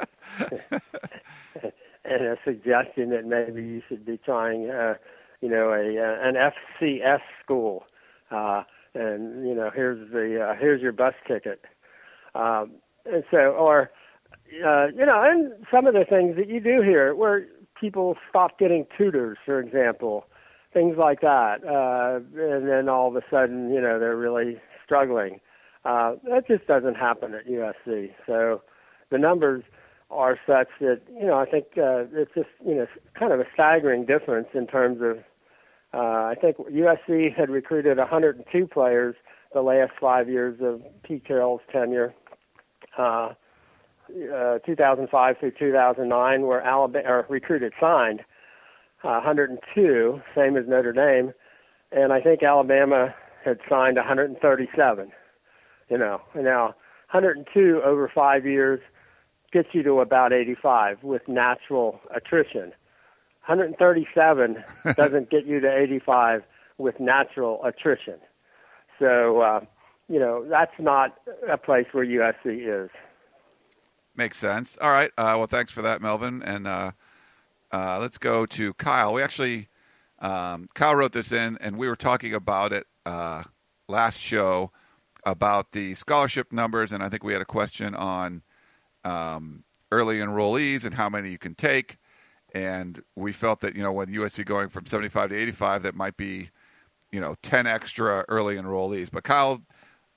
and a suggestion that maybe you should be trying, uh, you know, a uh, an F C S school, uh, and, you know, here's the uh, here's your bus ticket. Um, and so, or, uh, you know, and some of the things that you do here where people stop getting tutors, for example, things like that, uh, and then all of a sudden, you know, they're really struggling. Uh, that just doesn't happen at U S C. So the numbers are such that, you know, I think uh, it's just, you know, kind of a staggering difference in terms of, uh, I think U S C had recruited one hundred two players the last five years of Pete Carroll's tenure, uh, uh, two thousand five through two thousand nine, where Alabama or recruited signed Uh, one hundred two, same as Notre Dame, and I think Alabama had signed one hundred thirty-seven. You know, now one hundred two over five years gets you to about eighty-five with natural attrition. one hundred thirty-seven doesn't get you to eighty-five with natural attrition. So, uh, you know, that's not a place where U S C is. Makes sense. All right. Uh, well, thanks for that, Melvin, and. Uh... Uh, let's go to Kyle. We actually, um, Kyle wrote this in, and we were talking about it uh, last show about the scholarship numbers, and I think we had a question on um, early enrollees and how many you can take, and we felt that, you know, when U S C going from seventy-five to eighty-five, that might be, you know, ten extra early enrollees. But Kyle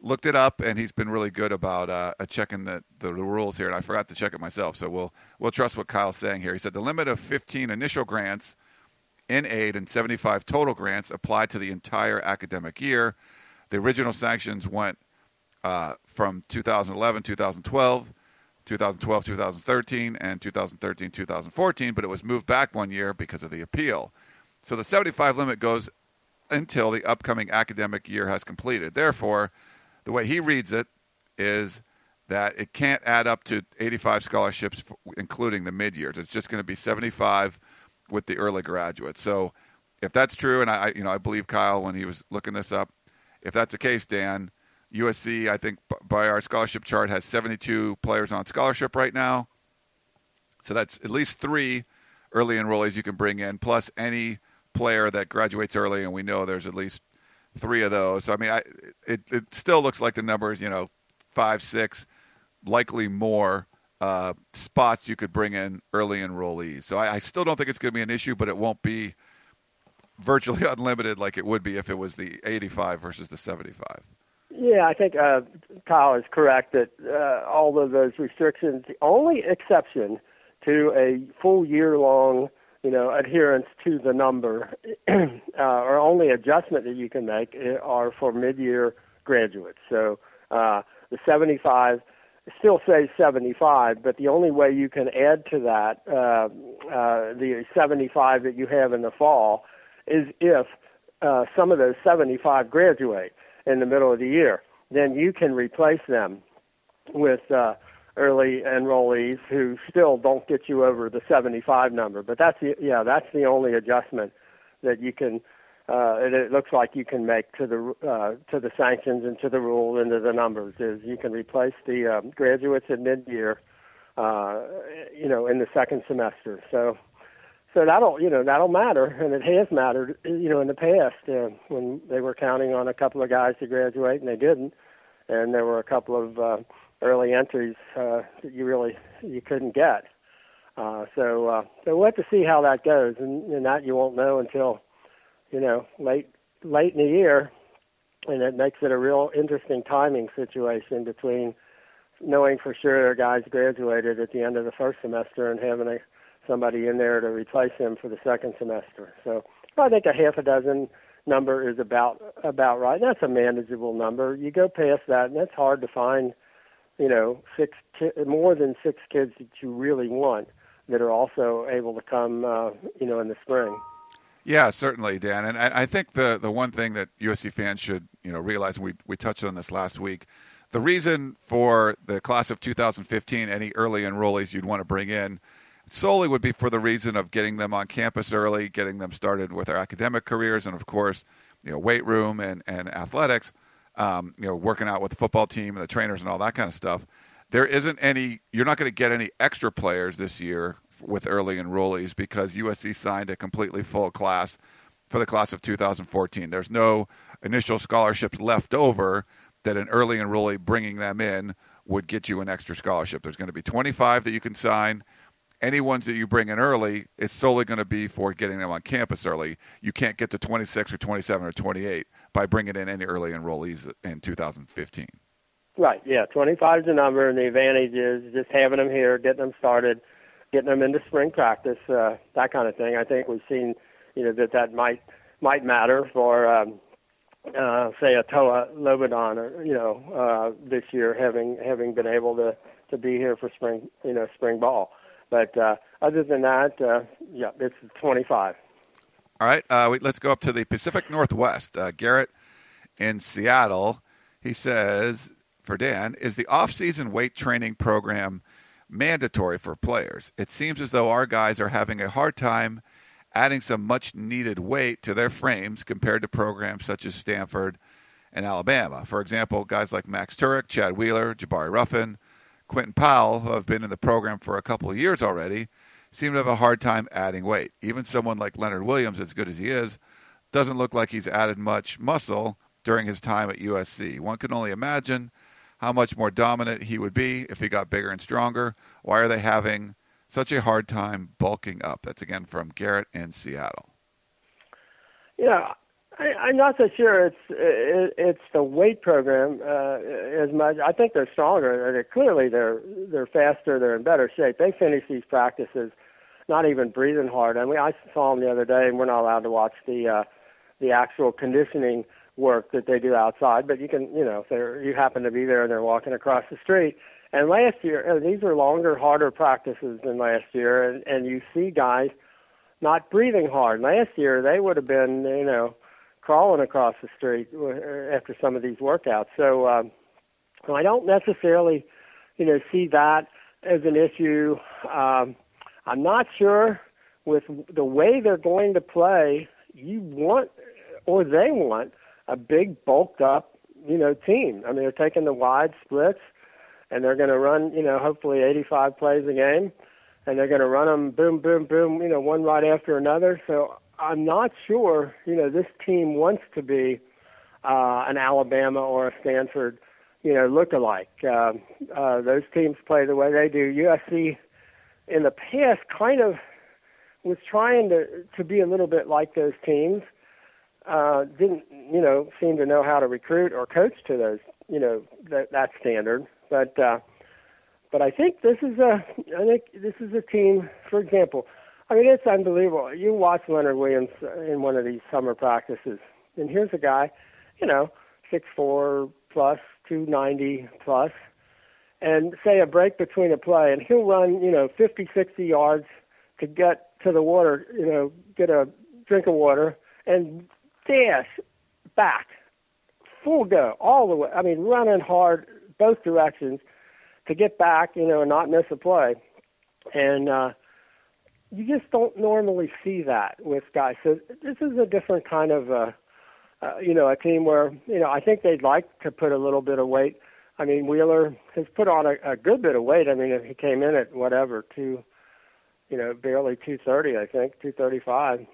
looked it up, and he's been really good about uh, checking the, the rules here, and I forgot to check it myself, so we'll we'll trust what Kyle's saying here. He said the limit of fifteen initial grants in aid and seventy-five total grants apply to the entire academic year. The original sanctions went uh, from two thousand eleven, two thousand twelve, two thousand twelve, two thousand thirteen, and two thousand thirteen, two thousand fourteen, but it was moved back one year because of the appeal. So the seventy-five limit goes until the upcoming academic year has completed. Therefore, the way he reads it is that it can't add up to eighty-five scholarships, including the mid-years. It's just going to be seventy-five with the early graduates. So if that's true, and I, you know, I believe Kyle when he was looking this up, if that's the case, Dan, U S C, I think by our scholarship chart, has seventy-two players on scholarship right now. So that's at least three early enrollees you can bring in, plus any player that graduates early, and we know there's at least three of those. So, I mean, I, it, it still looks like the numbers, you know, five, six, likely more uh, spots you could bring in early enrollees. So I, I still don't think it's going to be an issue, but it won't be virtually unlimited like it would be if it was the eighty-five versus the seventy-five. Yeah, I think uh, Kyle is correct that uh, all of those restrictions, the only exception to a full year-long, you know, adherence to the number, uh, or only adjustment that you can make are for mid-year graduates. So uh, the seventy-five still says seventy-five, but the only way you can add to that uh, uh, the seventy-five that you have in the fall is if uh, some of those seventy-five graduate in the middle of the year. Then you can replace them with uh, early enrollees who still don't get you over the seventy-five number. But that's the, yeah, that's the only adjustment that you can. Uh, it, it looks like you can make to the uh, to the sanctions and to the rule and to the numbers is you can replace the um, graduates at mid-year, uh, you know, in the second semester. So. So that'll, you know, that'll matter, and it has mattered, you know, in the past uh, when they were counting on a couple of guys to graduate and they didn't, and there were a couple of uh, early entries uh, that you really you couldn't get. Uh, so, uh, so we'll have to see how that goes, and, and that you won't know until, you know, late late in the year, and it makes it a real interesting timing situation between knowing for sure guys graduated at the end of the first semester and having a somebody in there to replace him for the second semester. So I think a half a dozen number is about about right. That's a manageable number. You go past that, and that's hard to find, you know, six ki- more than six kids that you really want that are also able to come, uh, you know, in the spring. Yeah, certainly, Dan. And I think the, the one thing that U S C fans should, you know, realize, we we touched on this last week, the reason for the class of two thousand fifteen, any early enrollees you'd want to bring in, solely would be for the reason of getting them on campus early, getting them started with their academic careers, and of course, you know, weight room and, and athletics, um, you know, working out with the football team and the trainers and all that kind of stuff. There isn't any, you're not going to get any extra players this year with early enrollees because U S C signed a completely full class for the class of two thousand fourteen. There's no initial scholarships left over that an early enrollee bringing them in would get you an extra scholarship. There's going to be twenty-five that you can sign. Any ones that you bring in early, it's solely going to be for getting them on campus early. You can't get to twenty-six or twenty-seven or twenty-eight by bringing in any early enrollees in two thousand fifteen. Right, yeah, twenty-five is the number, and the advantage is just having them here, getting them started, getting them into spring practice, uh, that kind of thing. I think we've seen, you know, that that might might matter for, um, uh, say, a Toa Lobadan, or you know, uh, this year having having been able to, to be here for spring, you know, spring ball. But uh, other than that, uh, yeah, it's twenty-five. All right, uh, we, let's go up to the Pacific Northwest. Uh, Garrett in Seattle, he says, for Dan, is the off-season weight training program mandatory for players? It seems as though our guys are having a hard time adding some much-needed weight to their frames compared to programs such as Stanford and Alabama. For example, guys like Max Turek, Chad Wheeler, Jabari Ruffin, Quentin Powell, who have been in the program for a couple of years already, seem to have a hard time adding weight. Even someone like Leonard Williams, as good as he is, doesn't look like he's added much muscle during his time at U S C. One can only imagine how much more dominant he would be if he got bigger and stronger. Why are they having such a hard time bulking up? That's, again, from Garrett in Seattle. Yeah, I, I'm not so sure it's it, it's the weight program uh, as much. I think they're stronger. They're, clearly, they're they're faster. They're in better shape. They finish these practices not even breathing hard. I mean, I saw them the other day, and we're not allowed to watch the uh, the actual conditioning work that they do outside. But you can, you know, if they're you happen to be there and they're walking across the street. And last year, uh, these are longer, harder practices than last year, and, and you see guys not breathing hard. Last year, they would have been, you know, crawling across the street after some of these workouts. So um, I don't necessarily, you know, see that as an issue. Um, I'm not sure with the way they're going to play, you want, or they want, a big bulked up, you know, team. I mean, they're taking the wide splits, and they're going to run, you know, hopefully eighty-five plays a game, and they're going to run them boom, boom, boom, you know, one right after another. So I'm not sure, you know, this team wants to be uh, an Alabama or a Stanford, you know, look-alike. Uh, uh, those teams play the way they do. U S C in the past kind of was trying to, to be a little bit like those teams, uh, didn't, you know, seem to know how to recruit or coach to those, you know, that, that standard. But uh, but I think this is a I think this is a team, for example, I mean, it's unbelievable. You watch Leonard Williams in one of these summer practices, and here's a guy, you know, six foot four plus, two ninety plus, and say a break between a play, and he'll run, you know, fifty, sixty yards to get to the water, you know, get a drink of water, and dash back, full go, all the way. I mean, running hard both directions to get back, you know, and not miss a play. And uh, you just don't normally see that with guys. So this is a different kind of, uh, uh, you know, a team where, you know, I think they'd like to put a little bit of weight. I mean, Wheeler has put on a, a good bit of weight. I mean, he came in at whatever, two, you know, barely two thirty, I think, two thirty-five,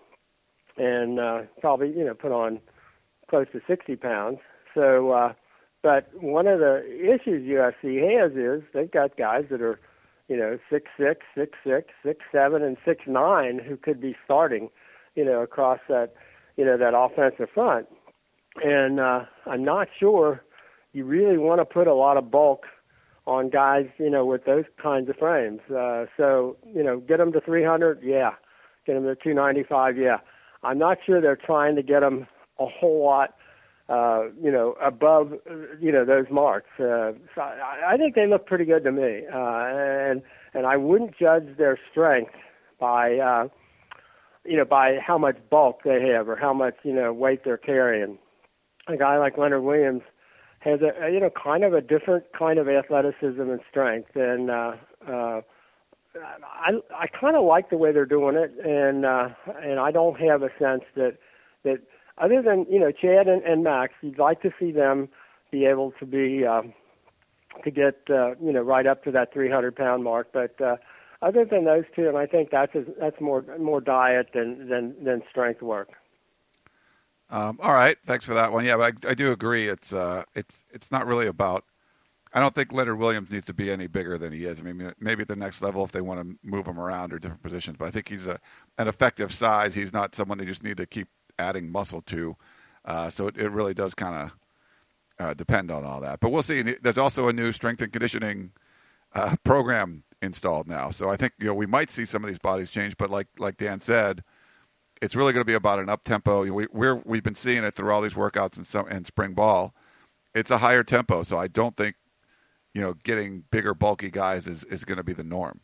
and uh, probably, you know, put on close to sixty pounds. So, uh, but one of the issues U S C has is they've got guys that are, you know, six six, six six, six seven, and six nine who could be starting, you know, across that, you know, that offensive front. And uh, I'm not sure you really want to put a lot of bulk on guys, you know, with those kinds of frames. Uh, so, you know, get them to three hundred, yeah. Get them to two ninety-five, yeah. I'm not sure they're trying to get them a whole lot, uh, you know, above, you know, those marks. Uh, so I, I think they look pretty good to me. Uh, and and I wouldn't judge their strength by, uh, you know, by how much bulk they have or how much, you know, weight they're carrying. A guy like Leonard Williams has a, a you know, kind of a different kind of athleticism and strength. And uh, uh, I, I kind of like the way they're doing it. And uh, and I don't have a sense that, that other than, you know, Chad and, and Max, you'd like to see them be able to be, um, to get, uh, you know, right up to that three hundred pound mark. But uh, other than those two, and I think that's a, that's more more diet than, than, than strength work. Um, all right, thanks for that one. Yeah, but I, I do agree. It's uh, it's it's not really about. I don't think Leonard Williams needs to be any bigger than he is. I mean, maybe at the next level if they want to move him around or different positions. But I think he's a an effective size. He's not someone they just need to keep adding muscle to. Uh, so it, it really does kind of uh, depend on all that. But we'll see. There's also a new strength and conditioning uh, program installed now. So I think, you know, we might see some of these bodies change. But like like Dan said, it's really going to be about an up tempo. We, we're we've been seeing it through all these workouts in some in spring ball. It's a higher tempo, so I don't think, you know, getting bigger, bulky guys is, is going to be the norm.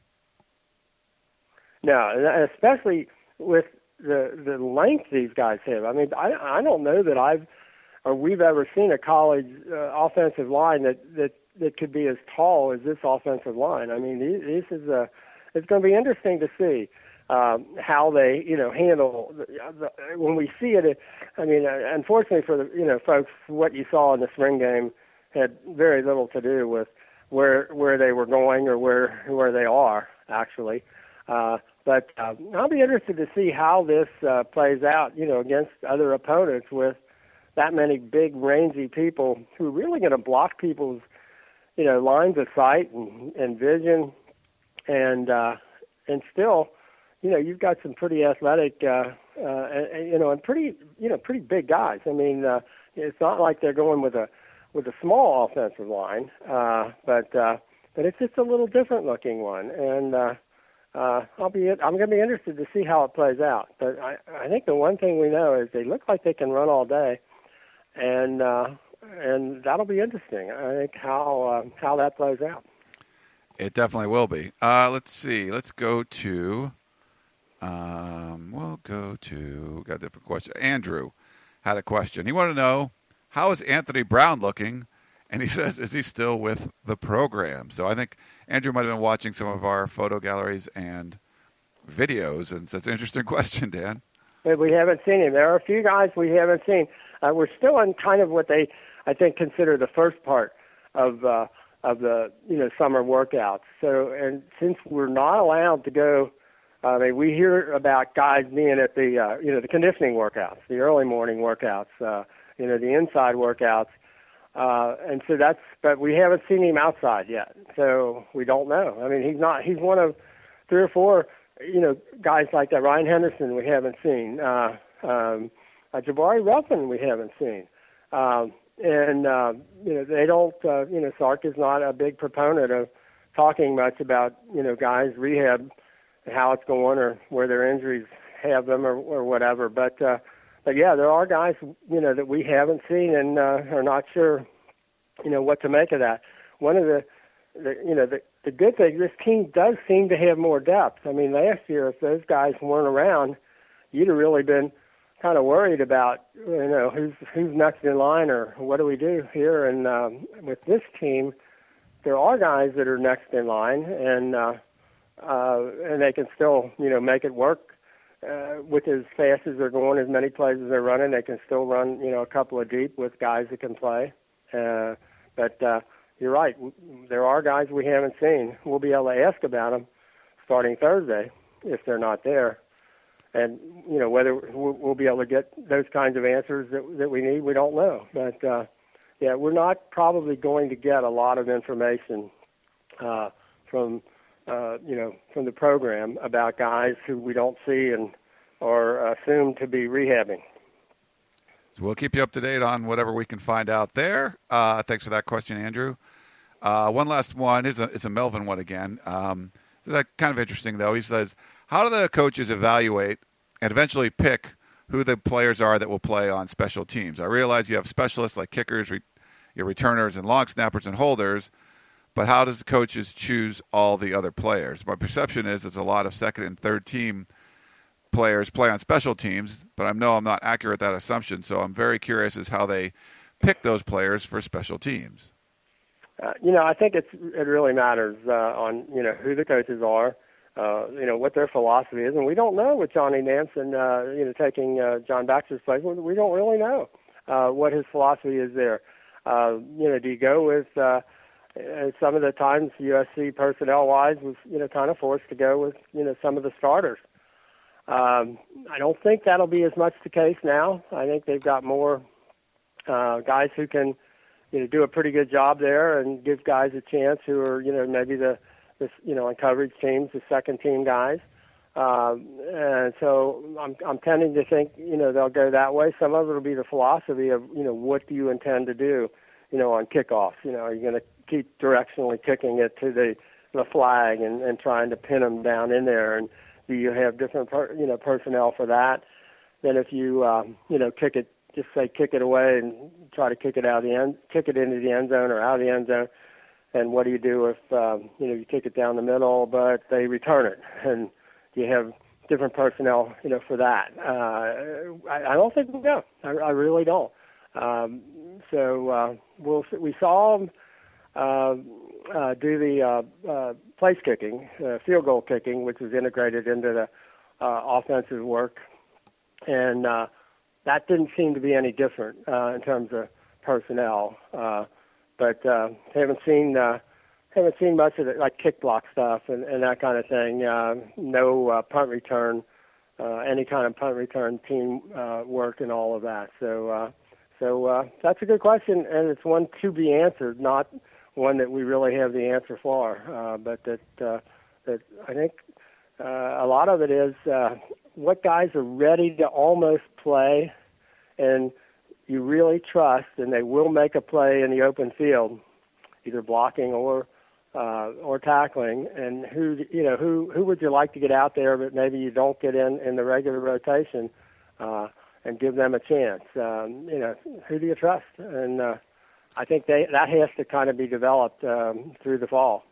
No, especially with the the length these guys have. I mean, I I don't know that I've or we've ever seen a college uh, offensive line that, that that could be as tall as this offensive line. I mean, this is a it's going to be interesting to see. Um, how they, you know, handle the, the, when we see it. I mean, uh, unfortunately for the, you know, folks, what you saw in the spring game had very little to do with where where they were going or where where they are actually. Uh, but uh, I'll be interested to see how this uh, plays out, you know, against other opponents with that many big, rangy people who are really going to block people's, you know, lines of sight and, and vision, and uh, and still. you know, you've got some pretty athletic, uh, uh, and, you know, and pretty, you know, pretty big guys. I mean, uh, it's not like they're going with a with a small offensive line, uh, but uh, but it's just a little different looking one, and uh, uh, I'll be I'm going to be interested to see how it plays out. But I, I think the one thing we know is they look like they can run all day, and uh, and that'll be interesting. I think how uh, how that plays out. It definitely will be. Uh, let's see. Let's go to. Um, we'll go to. Got a different question. Andrew had a question. He wanted to know, how is Anthony Brown looking? And he says, is he still with the program? So I think Andrew might have been watching some of our photo galleries and videos, and so it's an interesting question, Dan. We haven't seen him. There are a few guys we haven't seen. Uh, we're still in kind of what they, I think, consider the first part of uh, of the you know summer workouts. So, and since we're not allowed to go, I mean, we hear about guys being at the uh, you know the conditioning workouts, the early morning workouts, uh, you know the inside workouts, uh, and so that's. But we haven't seen him outside yet, so we don't know. I mean, he's not. He's one of three or four. You know, guys like that. Ryan Henderson, we haven't seen. Uh, um, uh, Jabari Ruffin, we haven't seen. Um, and, uh, you know, they don't, uh, you know, Sark is not a big proponent of talking much about, you know, guys' rehab, how it's going or where their injuries have them or, or whatever. But, uh, but, yeah, there are guys, you know, that we haven't seen and uh, are not sure, you know, what to make of that. One of the, the you know, the, The good thing, this team does seem to have more depth. I mean, last year, if those guys weren't around, you'd have really been kind of worried about, you know, who's who's next in line or what do we do here. And um, with this team, there are guys that are next in line, and uh, uh, and they can still, you know, make it work uh, with as fast as they're going, as many plays as they're running. They can still run, you know, a couple of deep with guys that can play. Uh, but uh, You're right. There are guys we haven't seen. We'll be able to ask about them starting Thursday if they're not there. And, you know, whether we'll be able to get those kinds of answers that, that we need, we don't know. But, uh, yeah, we're not probably going to get a lot of information uh, from, uh, you know, from the program about guys who we don't see and are assumed to be rehabbing. So we'll keep you up to date on whatever we can find out there. Uh, thanks for that question, Andrew. Uh, one last one. It's a, it's a Melvin one again. Um, this is kind of interesting, though. He says, how do the coaches evaluate and eventually pick who the players are that will play on special teams? I realize you have specialists like kickers, re- your returners, and long snappers and holders, but how does the coaches choose all the other players? My perception is it's a lot of second and third team players play on special teams, but I know I'm not accurate at that assumption, so I'm very curious as how they pick those players for special teams. Uh, you know, I think it's, it really matters uh, on, you know, who the coaches are, uh, you know, what their philosophy is, and we don't know with Johnny Nance and, uh, you know, taking uh, John Baxter's place. We don't really know uh, what his philosophy is there. Uh, you know, do you go with uh, some of the times U S C personnel-wise was, you know, kind of forced to go with, you know, some of the starters. Um, I don't think that'll be as much the case now. I think they've got more uh, guys who can, you know, do a pretty good job there and give guys a chance who are, you know, maybe the, the you know, on coverage teams, the second team guys. Um, and so I'm, I'm tending to think, you know, they'll go that way. Some of it will be the philosophy of, you know, what do you intend to do, you know, on kickoffs? You know, are you going to keep directionally kicking it to the, the flag and, and trying to pin them down in there? And do you have different, per, you know, personnel for that than if you, um, you know, kick it, just say kick it away and try to kick it out of the end, kick it into the end zone or out of the end zone? And what do you do if, um, you know, you kick it down the middle, but they return it? And you have different personnel, you know, for that. Uh, I, I don't think we know. I, I really don't. Um, so uh, we'll we saw them uh, uh, do the uh, uh, place kicking, uh, field goal kicking, which was integrated into the uh, offensive work, and uh, that didn't seem to be any different uh, in terms of personnel. Uh, but uh, haven't seen. Uh, Haven't seen much of it, like kick block stuff and, and that kind of thing. Uh, no uh, punt return, uh, any kind of punt return team uh, work and all of that. So, uh, so uh, that's a good question, and it's one to be answered, not one that we really have the answer for. Uh, but that uh, that I think uh, a lot of it is uh, what guys are ready to almost play, and you really trust, and they will make a play in the open field, either blocking or uh, or tackling. And who you know who who would you like to get out there, but maybe you don't get in in the regular rotation, uh, and give them a chance. Um, you know, who do you trust? And uh, I think they that has to kind of be developed um, through the fall.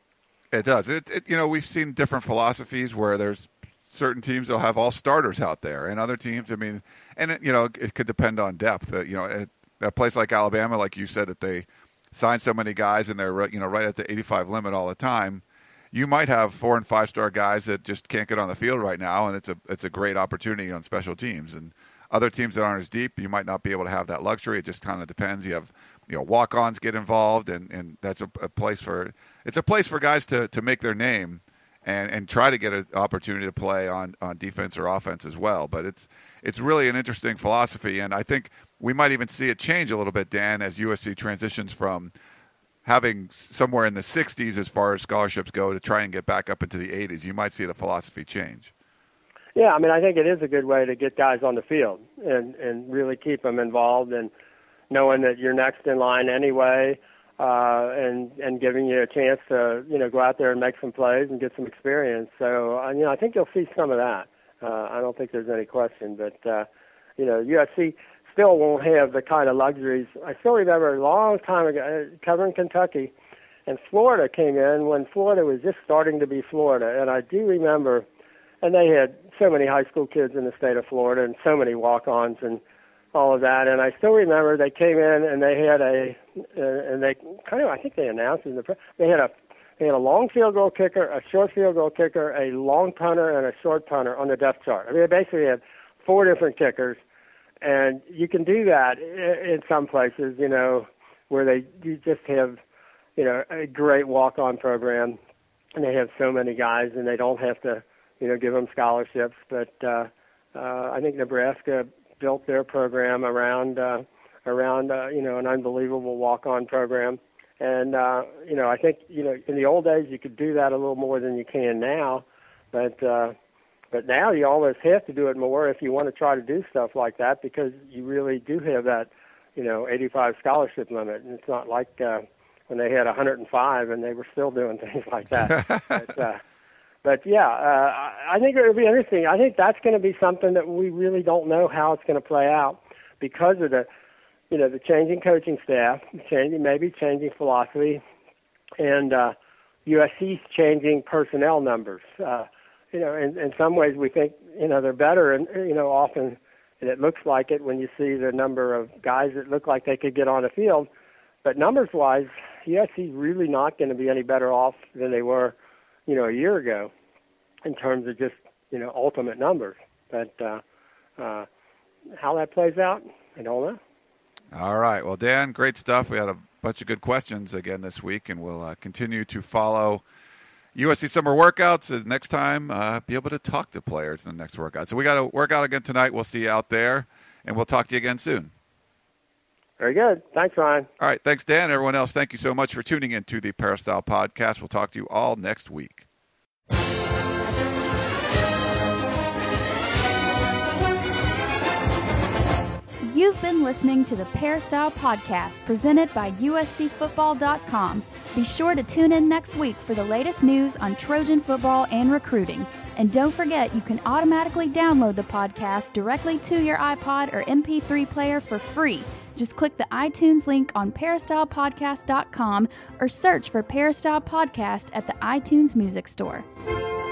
It does. It, it you know we've seen different philosophies where there's certain teams that'll have all starters out there, and other teams, I mean, and it, you know, it could depend on depth. Uh, you know, at a place like Alabama, like you said, that they sign so many guys and they're you know right at the eighty-five limit all the time. You might have four and five star guys that just can't get on the field right now, and it's a it's a great opportunity on special teams. And other teams that aren't as deep, you might not be able to have that luxury. It just kind of depends. You have you know walk-ons get involved, and, and that's a, a place for it's a place for guys to to make their name. And, and try to get an opportunity to play on, on defense or offense as well. But it's it's really an interesting philosophy, and I think we might even see it change a little bit, Dan, as U S C transitions from having somewhere in the sixties as far as scholarships go to try and get back up into the eighties. You might see the philosophy change. Yeah, I mean, I think it is a good way to get guys on the field and, and really keep them involved and knowing that you're next in line anyway. Uh, and and giving you a chance to you know go out there and make some plays and get some experience. So uh, you know I think you'll see some of that. Uh, I don't think there's any question. But uh, you know U S C still won't have the kind of luxuries. I still remember a long time ago uh, covering Kentucky, and Florida came in when Florida was just starting to be Florida. And I do remember, and they had so many high school kids in the state of Florida and so many walk-ons and all of that. And I still remember they came in and they had a, uh, and they kind of, I think they announced in the press, they had a, they had a long field goal kicker, a short field goal kicker, a long punter, and a short punter on the depth chart. I mean, they basically had four different kickers, and you can do that in, in some places, you know, where they you just have, you know, a great walk-on program, and they have so many guys, and they don't have to, you know, give them scholarships. But uh, uh, I think Nebraska built their program around uh, around uh, you know an unbelievable walk-on program, and uh, you know I think you know in the old days you could do that a little more than you can now, but uh, but now you almost have to do it more if you want to try to do stuff like that because you really do have that you know eighty-five scholarship limit, and it's not like uh, when they had one hundred five and they were still doing things like that. but, uh, But, yeah, uh, I think it will be interesting. I think that's going to be something that we really don't know how it's going to play out because of the, you know, the changing coaching staff, changing maybe changing philosophy, and uh, U S C's changing personnel numbers. Uh, you know, in, in some ways we think, you know, they're better, and, you know, often and it looks like it when you see the number of guys that look like they could get on the field. But numbers-wise, U S C's really not going to be any better off than they were you know, a year ago in terms of just, you know, ultimate numbers. But uh, uh, how that plays out, I don't know. All right. Well, Dan, great stuff. We had a bunch of good questions again this week, and we'll uh, continue to follow U S C summer workouts. And next time, uh, be able to talk to players in the next workout. So we got to work out again tonight. We'll see you out there, and we'll talk to you again soon. Very good. Thanks, Ryan. All right. Thanks, Dan. Everyone else, thank you so much for tuning in to the Peristyle Podcast. We'll talk to you all next week. You've been listening to the Peristyle Podcast presented by U S C Football dot com. Be sure to tune in next week for the latest news on Trojan football and recruiting. And don't forget, you can automatically download the podcast directly to your iPod or M P three player for free. Just click the iTunes link on Peristyle Podcast dot com or search for Peristyle Podcast at the iTunes Music Store.